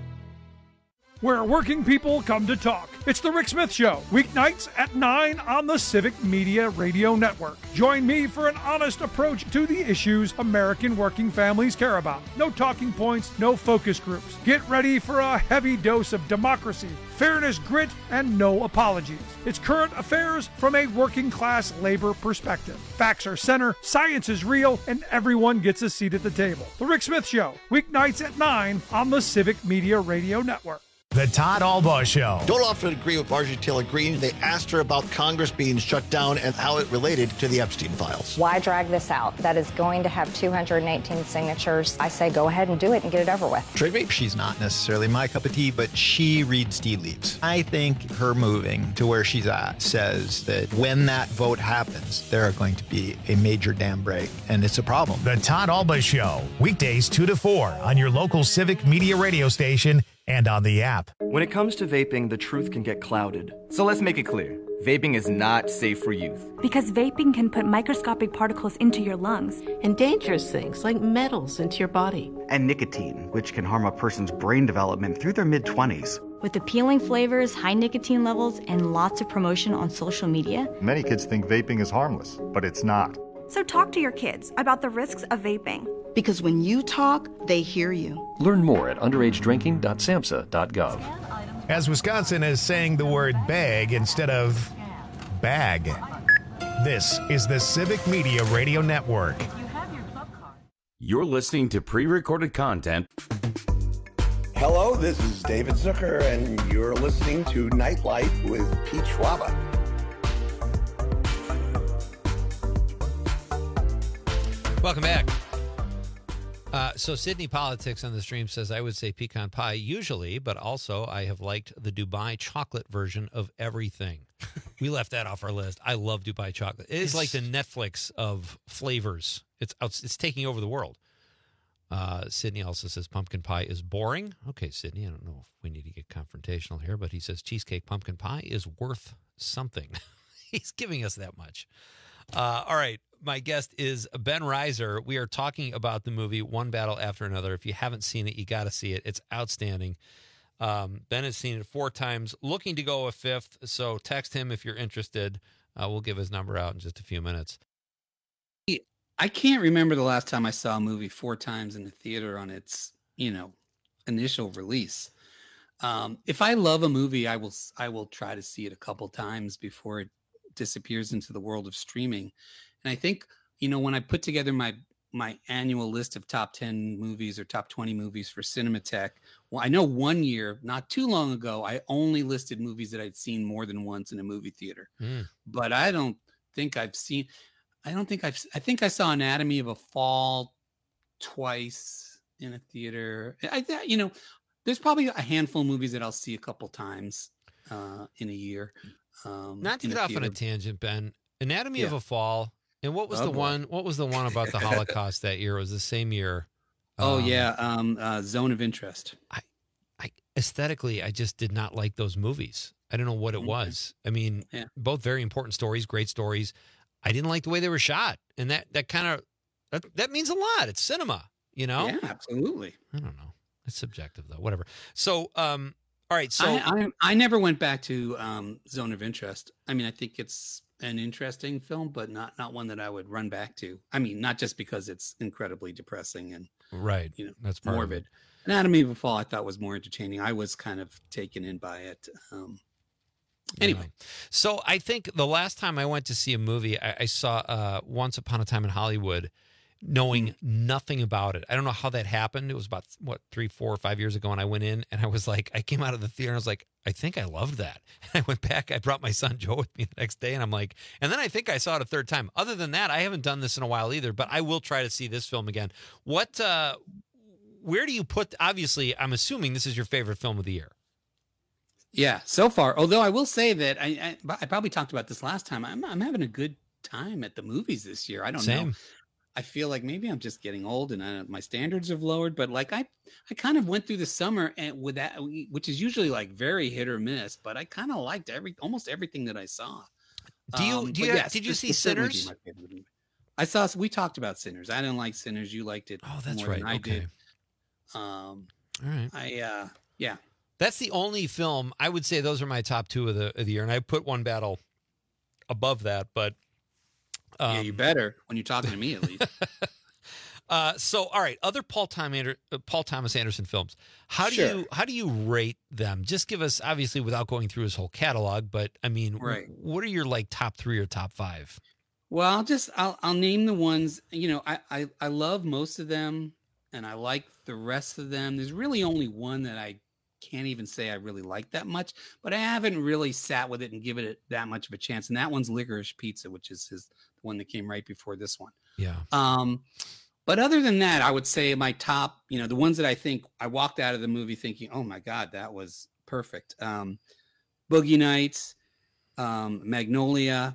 Where working people come to talk. It's the Rick Smith Show, weeknights at nine on the Civic Media Radio Network. Join me for an honest approach to the issues American working families care about. No talking points, no focus groups. Get ready for a heavy dose of democracy, fairness, grit, and no apologies. It's current affairs from a working class labor perspective. Facts are center, science is real, and everyone gets a seat at the table. The Rick Smith Show, weeknights at nine on the Civic Media Radio Network. The Todd Albaugh Show. Don't often agree with Marjorie Taylor Greene. They asked her about Congress being shut down and how it related to the Epstein files. Why drag this out? That is going to have two hundred eighteen signatures. I say go ahead and do it and get it over with. Trade me? She's not necessarily my cup of tea, but she reads tea leaves. I think her moving to where she's at says that when that vote happens, there are going to be a major dam break, and it's a problem. The Todd Albaugh Show, weekdays two to four on your local Civic Media radio station and on the app. When it comes to vaping, the truth can get clouded. So let's make it clear. Vaping is not safe for youth. Because vaping can put microscopic particles into your lungs. And dangerous things like metals into your body. And nicotine, which can harm a person's brain development through their mid-twenties. With appealing flavors, high nicotine levels, and lots of promotion on social media. Many kids think vaping is harmless, but it's not. So talk to your kids about the risks of vaping. Because when you talk, they hear you. Learn more at underage drinking dot samhsa dot gov. As Wisconsin is saying the word bag instead of bag. This is the Civic Media Radio Network. You're listening to pre-recorded content. Hello, this is David Zucker, and you're listening to Nightlight with Pete Schwaba. Welcome back. Uh, so Sydney Politics on the stream says, I would say pecan pie usually, but also I have liked the Dubai chocolate version of everything. We left that off our list. I love Dubai chocolate. It is it's, like the Netflix of flavors. It's it's taking over the world. Uh, Sydney also says pumpkin pie is boring. Okay, Sydney, I don't know if we need to get confrontational here, but he says cheesecake pumpkin pie is worth something. He's giving us that much. Uh, all right. My guest is Ben Reiser. We are talking about the movie One Battle After Another. If you haven't seen it, you got to see it. It's outstanding. Um, Ben has seen it four times, looking to go a fifth. So text him if you're interested. Uh, we'll give his number out in just a few minutes. I can't remember the last time I saw a movie four times in the theater on its, you know, initial release. Um, if I love a movie, I will I will try to see it a couple times before it disappears into the world of streaming. And I think, you know, when I put together my my annual list of top ten movies or top twenty movies for Cinematheque, well, I know one year, not too long ago, I only listed movies that I'd seen more than once in a movie theater. Mm. But I don't think I've seen, I don't think I've, I think I saw Anatomy of a Fall twice in a theater. I, you know, there's probably a handful of movies that I'll see a couple times uh, in a year. Um, Not to get off on a tangent, Ben. Anatomy Yeah. of a Fall. And what was Oh, the boy. one? What was the one about the Holocaust that year? It was the same year. Oh Um, yeah, um, uh, Zone of Interest. I, I aesthetically, I just did not like those movies. I don't know what it was. I mean, Yeah. both very important stories, great stories. I didn't like the way they were shot, and that that kind of that, that means a lot. It's cinema, you know. Yeah, absolutely. I don't know. It's subjective though. Whatever. So, um, all right. So I, I I never went back to um, Zone of Interest. I mean, I think it's an interesting film, but not not one that I would run back to. I mean, not just because it's incredibly depressing and right, you know, that's part of morbid. it. Anatomy of a Fall, I thought was more entertaining. I was kind of taken in by it. Um, anyway, Yeah. So I think the last time I went to see a movie, I, I saw uh, Once Upon a Time in Hollywood, knowing Mm. nothing about it. I don't know how that happened. It was about what three, four, or five years ago, and I went in and I was like, I came out of the theater and I was like, I think I loved that. And I went back. I brought my son Joe with me the next day, and I'm like, and then I think I saw it a third time. Other than that, I haven't done this in a while either. But I will try to see this film again. What? Uh, where do you put? Obviously, I'm assuming this is your favorite film of the year. yeah, so far. Although I will say that I I, I probably talked about this last time. I'm I'm having a good time at the movies this year. I don't know. Same. I feel like maybe I'm just getting old and I, my standards have lowered, but like I, I kind of went through the summer and with that, which is usually like very hit or miss, but I kind of liked every, almost everything that I saw. Do you, Um, do but you, yes, did you this see would certainly be Sinners? my favorite movie. I saw, we talked about Sinners. I didn't like Sinners. You liked it. Oh, that's more right. Than I Okay. did. Um, All right. I, uh, yeah. That's the only film I would say those are my top two of the of the year, and I put One Battle above that. But um, yeah, you better when you're talking to me at least. uh, so, all right, other Paul Tom Ander, uh, Paul Thomas Anderson films. How do Sure. you how do you rate them? Just give us, obviously, without going through his whole catalog. But I mean, Right. what are your like top three or top five? Well, I'll just I'll I'll name the ones. You know, I I, I love most of them, and I like the rest of them. There's really only one that I can't even say I really like that much, but I haven't really sat with it and given it that much of a chance. And that one's Licorice Pizza, which is his the one that came right before this one. Yeah. Um, but other than that, I would say my top, you know, the ones that I think I walked out of the movie thinking, oh my God, that was perfect. Um, Boogie Nights, um, Magnolia,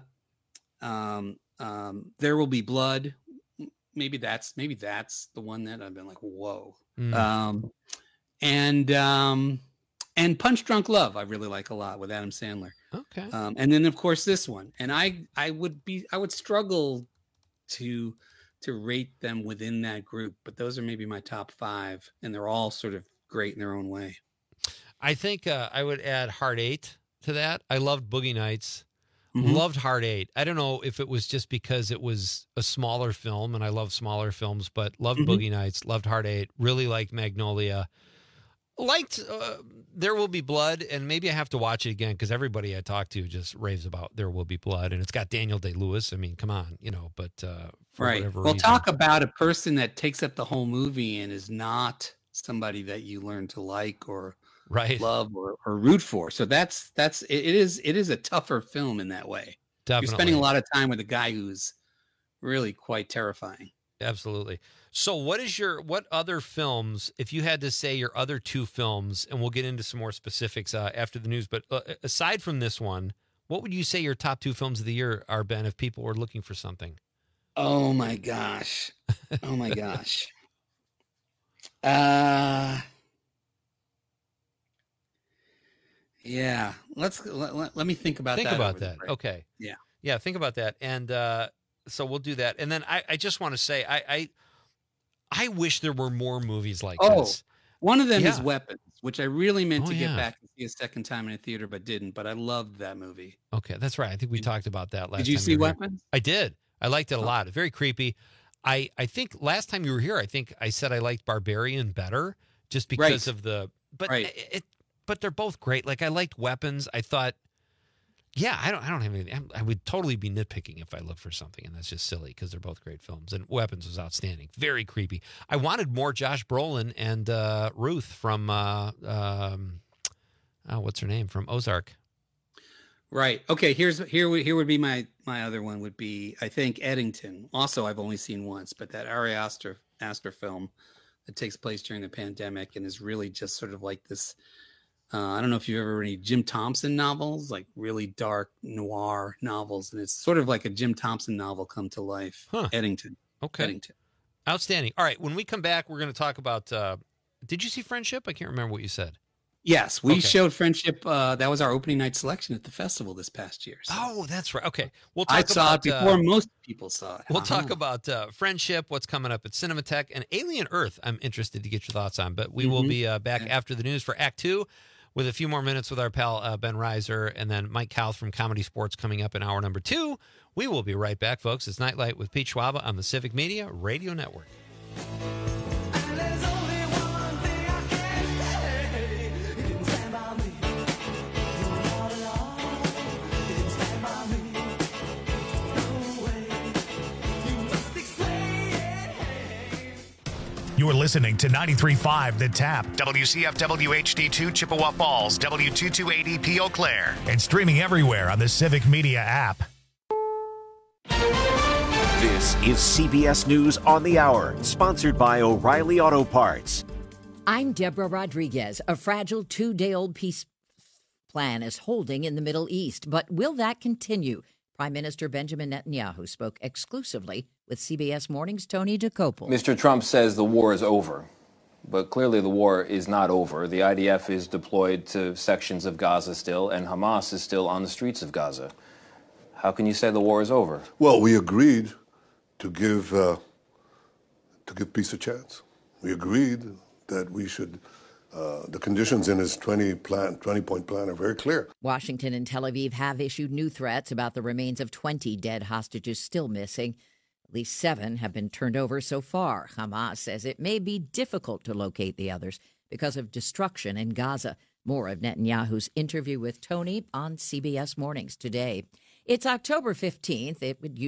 um, um, There Will Be Blood. Maybe that's maybe that's the one that I've been like, whoa. Mm. Um, and um, and Punch Drunk Love, I really like a lot with Adam Sandler. Okay. Um, and then of course this one, and I I would be I would struggle to to rate them within that group, but those are maybe my top five, and they're all sort of great in their own way. I think uh, I would add Heart Eight to that. I loved Boogie Nights. Mhm. Loved Heart Eight. I don't know if it was just because it was a smaller film and I love smaller films, but loved Mhm. Boogie Nights, loved Heart Eight, really liked Magnolia. Liked uh, There Will Be Blood, and maybe I have to watch it again because everybody I talk to just raves about There Will Be Blood, and it's got Daniel Day-Lewis. I mean, come on, you know, but uh, for Right. whatever Well, reason. talk about a person that takes up the whole movie and is not somebody that you learn to like or right. love or, or root for. So that's that's it, it is it is a tougher film in that way. Definitely. You're spending a lot of time with a guy who's really quite terrifying. Absolutely. So what is your, what other films, if you had to say your other two films, and we'll get into some more specifics uh, after the news, but uh, aside from this one, what would you say your top two films of the year are, Ben, if people were looking for something? Oh my gosh. Oh my gosh. Uh yeah. Let's let, let, let me think about think that. about over the that. break. Okay. Yeah. Yeah, think about that. And uh, so we'll do that. And then I, I just want to say, I, I I wish there were more movies like Oh, this. one of them is Yeah. Weapons, which I really meant Oh, to yeah. get back and see a second time in a theater, but didn't. But I loved that movie. Okay, that's right. I think we talked about that last Did you time see you were here. Weapons? I did. I liked it a Oh. lot. Very creepy. I, I think last time you were here, I think I said I liked Barbarian better just because Right. of the, but Right. it, it, but they're both great. Like I liked Weapons. I thought, yeah, I don't, I don't have anything. I'm- I would totally be nitpicking if I looked for something, and that's just silly because they're both great films. And Weapons was outstanding. Very creepy. I wanted more Josh Brolin and uh, Ruth from, uh, um, oh, what's her name? From Ozark. Right. Okay. Here's here would here would be my my other one would be I think Eddington. Also, I've only seen once, but that Ari Aster Aster film that takes place during the pandemic and is really just sort of like this. Uh, I don't know if you've ever read Jim Thompson novels, like really dark noir novels, and it's sort of like a Jim Thompson novel come to life. Huh. Eddington. Okay. Eddington. Outstanding. All right. When we come back, we're going to talk about. Uh, did you see Friendship? I can't remember what you said. Yes, we Okay. showed Friendship. Uh, that was our opening night selection at the festival this past year. So Oh, that's right. Okay. We'll talk I saw about, it before uh, most people saw it. We'll talk Uh-huh. about uh, Friendship, what's coming up at Cinematech, and Alien Earth. I'm interested to get your thoughts on, but we will Mhm. be uh, back Okay. after the news for Act Two with a few more minutes with our pal uh, Ben Reiser, and then Mike Kouth from Comedy Sports coming up in hour number two. We will be right back, folks. It's Nightlight with Pete Schwaba on the Civic Media Radio Network. You're listening to ninety-three point five The Tap, W C F W H D two Chippewa Falls, W two twenty A D P Eau Claire, and streaming everywhere on the Civic Media app. This is C B S News on the Hour, sponsored by O'Reilly Auto Parts. I'm Deborah Rodriguez. A fragile two-day-old peace plan is holding in the Middle East, but will that continue? Prime Minister Benjamin Netanyahu spoke exclusively with C B S Morning's Tony DeCopel. Mister Trump says the war is over, but clearly the war is not over. The I D F is deployed to sections of Gaza still, and Hamas is still on the streets of Gaza. How can you say the war is over? Well, we agreed to give uh, to give peace a chance. We agreed that we should. Uh, the conditions in his twenty plan, twenty-point plan are very clear. Washington and Tel Aviv have issued new threats about the remains of twenty dead hostages still missing. At least seven have been turned over so far. Hamas says it may be difficult to locate the others because of destruction in Gaza. More of Netanyahu's interview with Tony on C B S Mornings today. It's October fifteenth. It would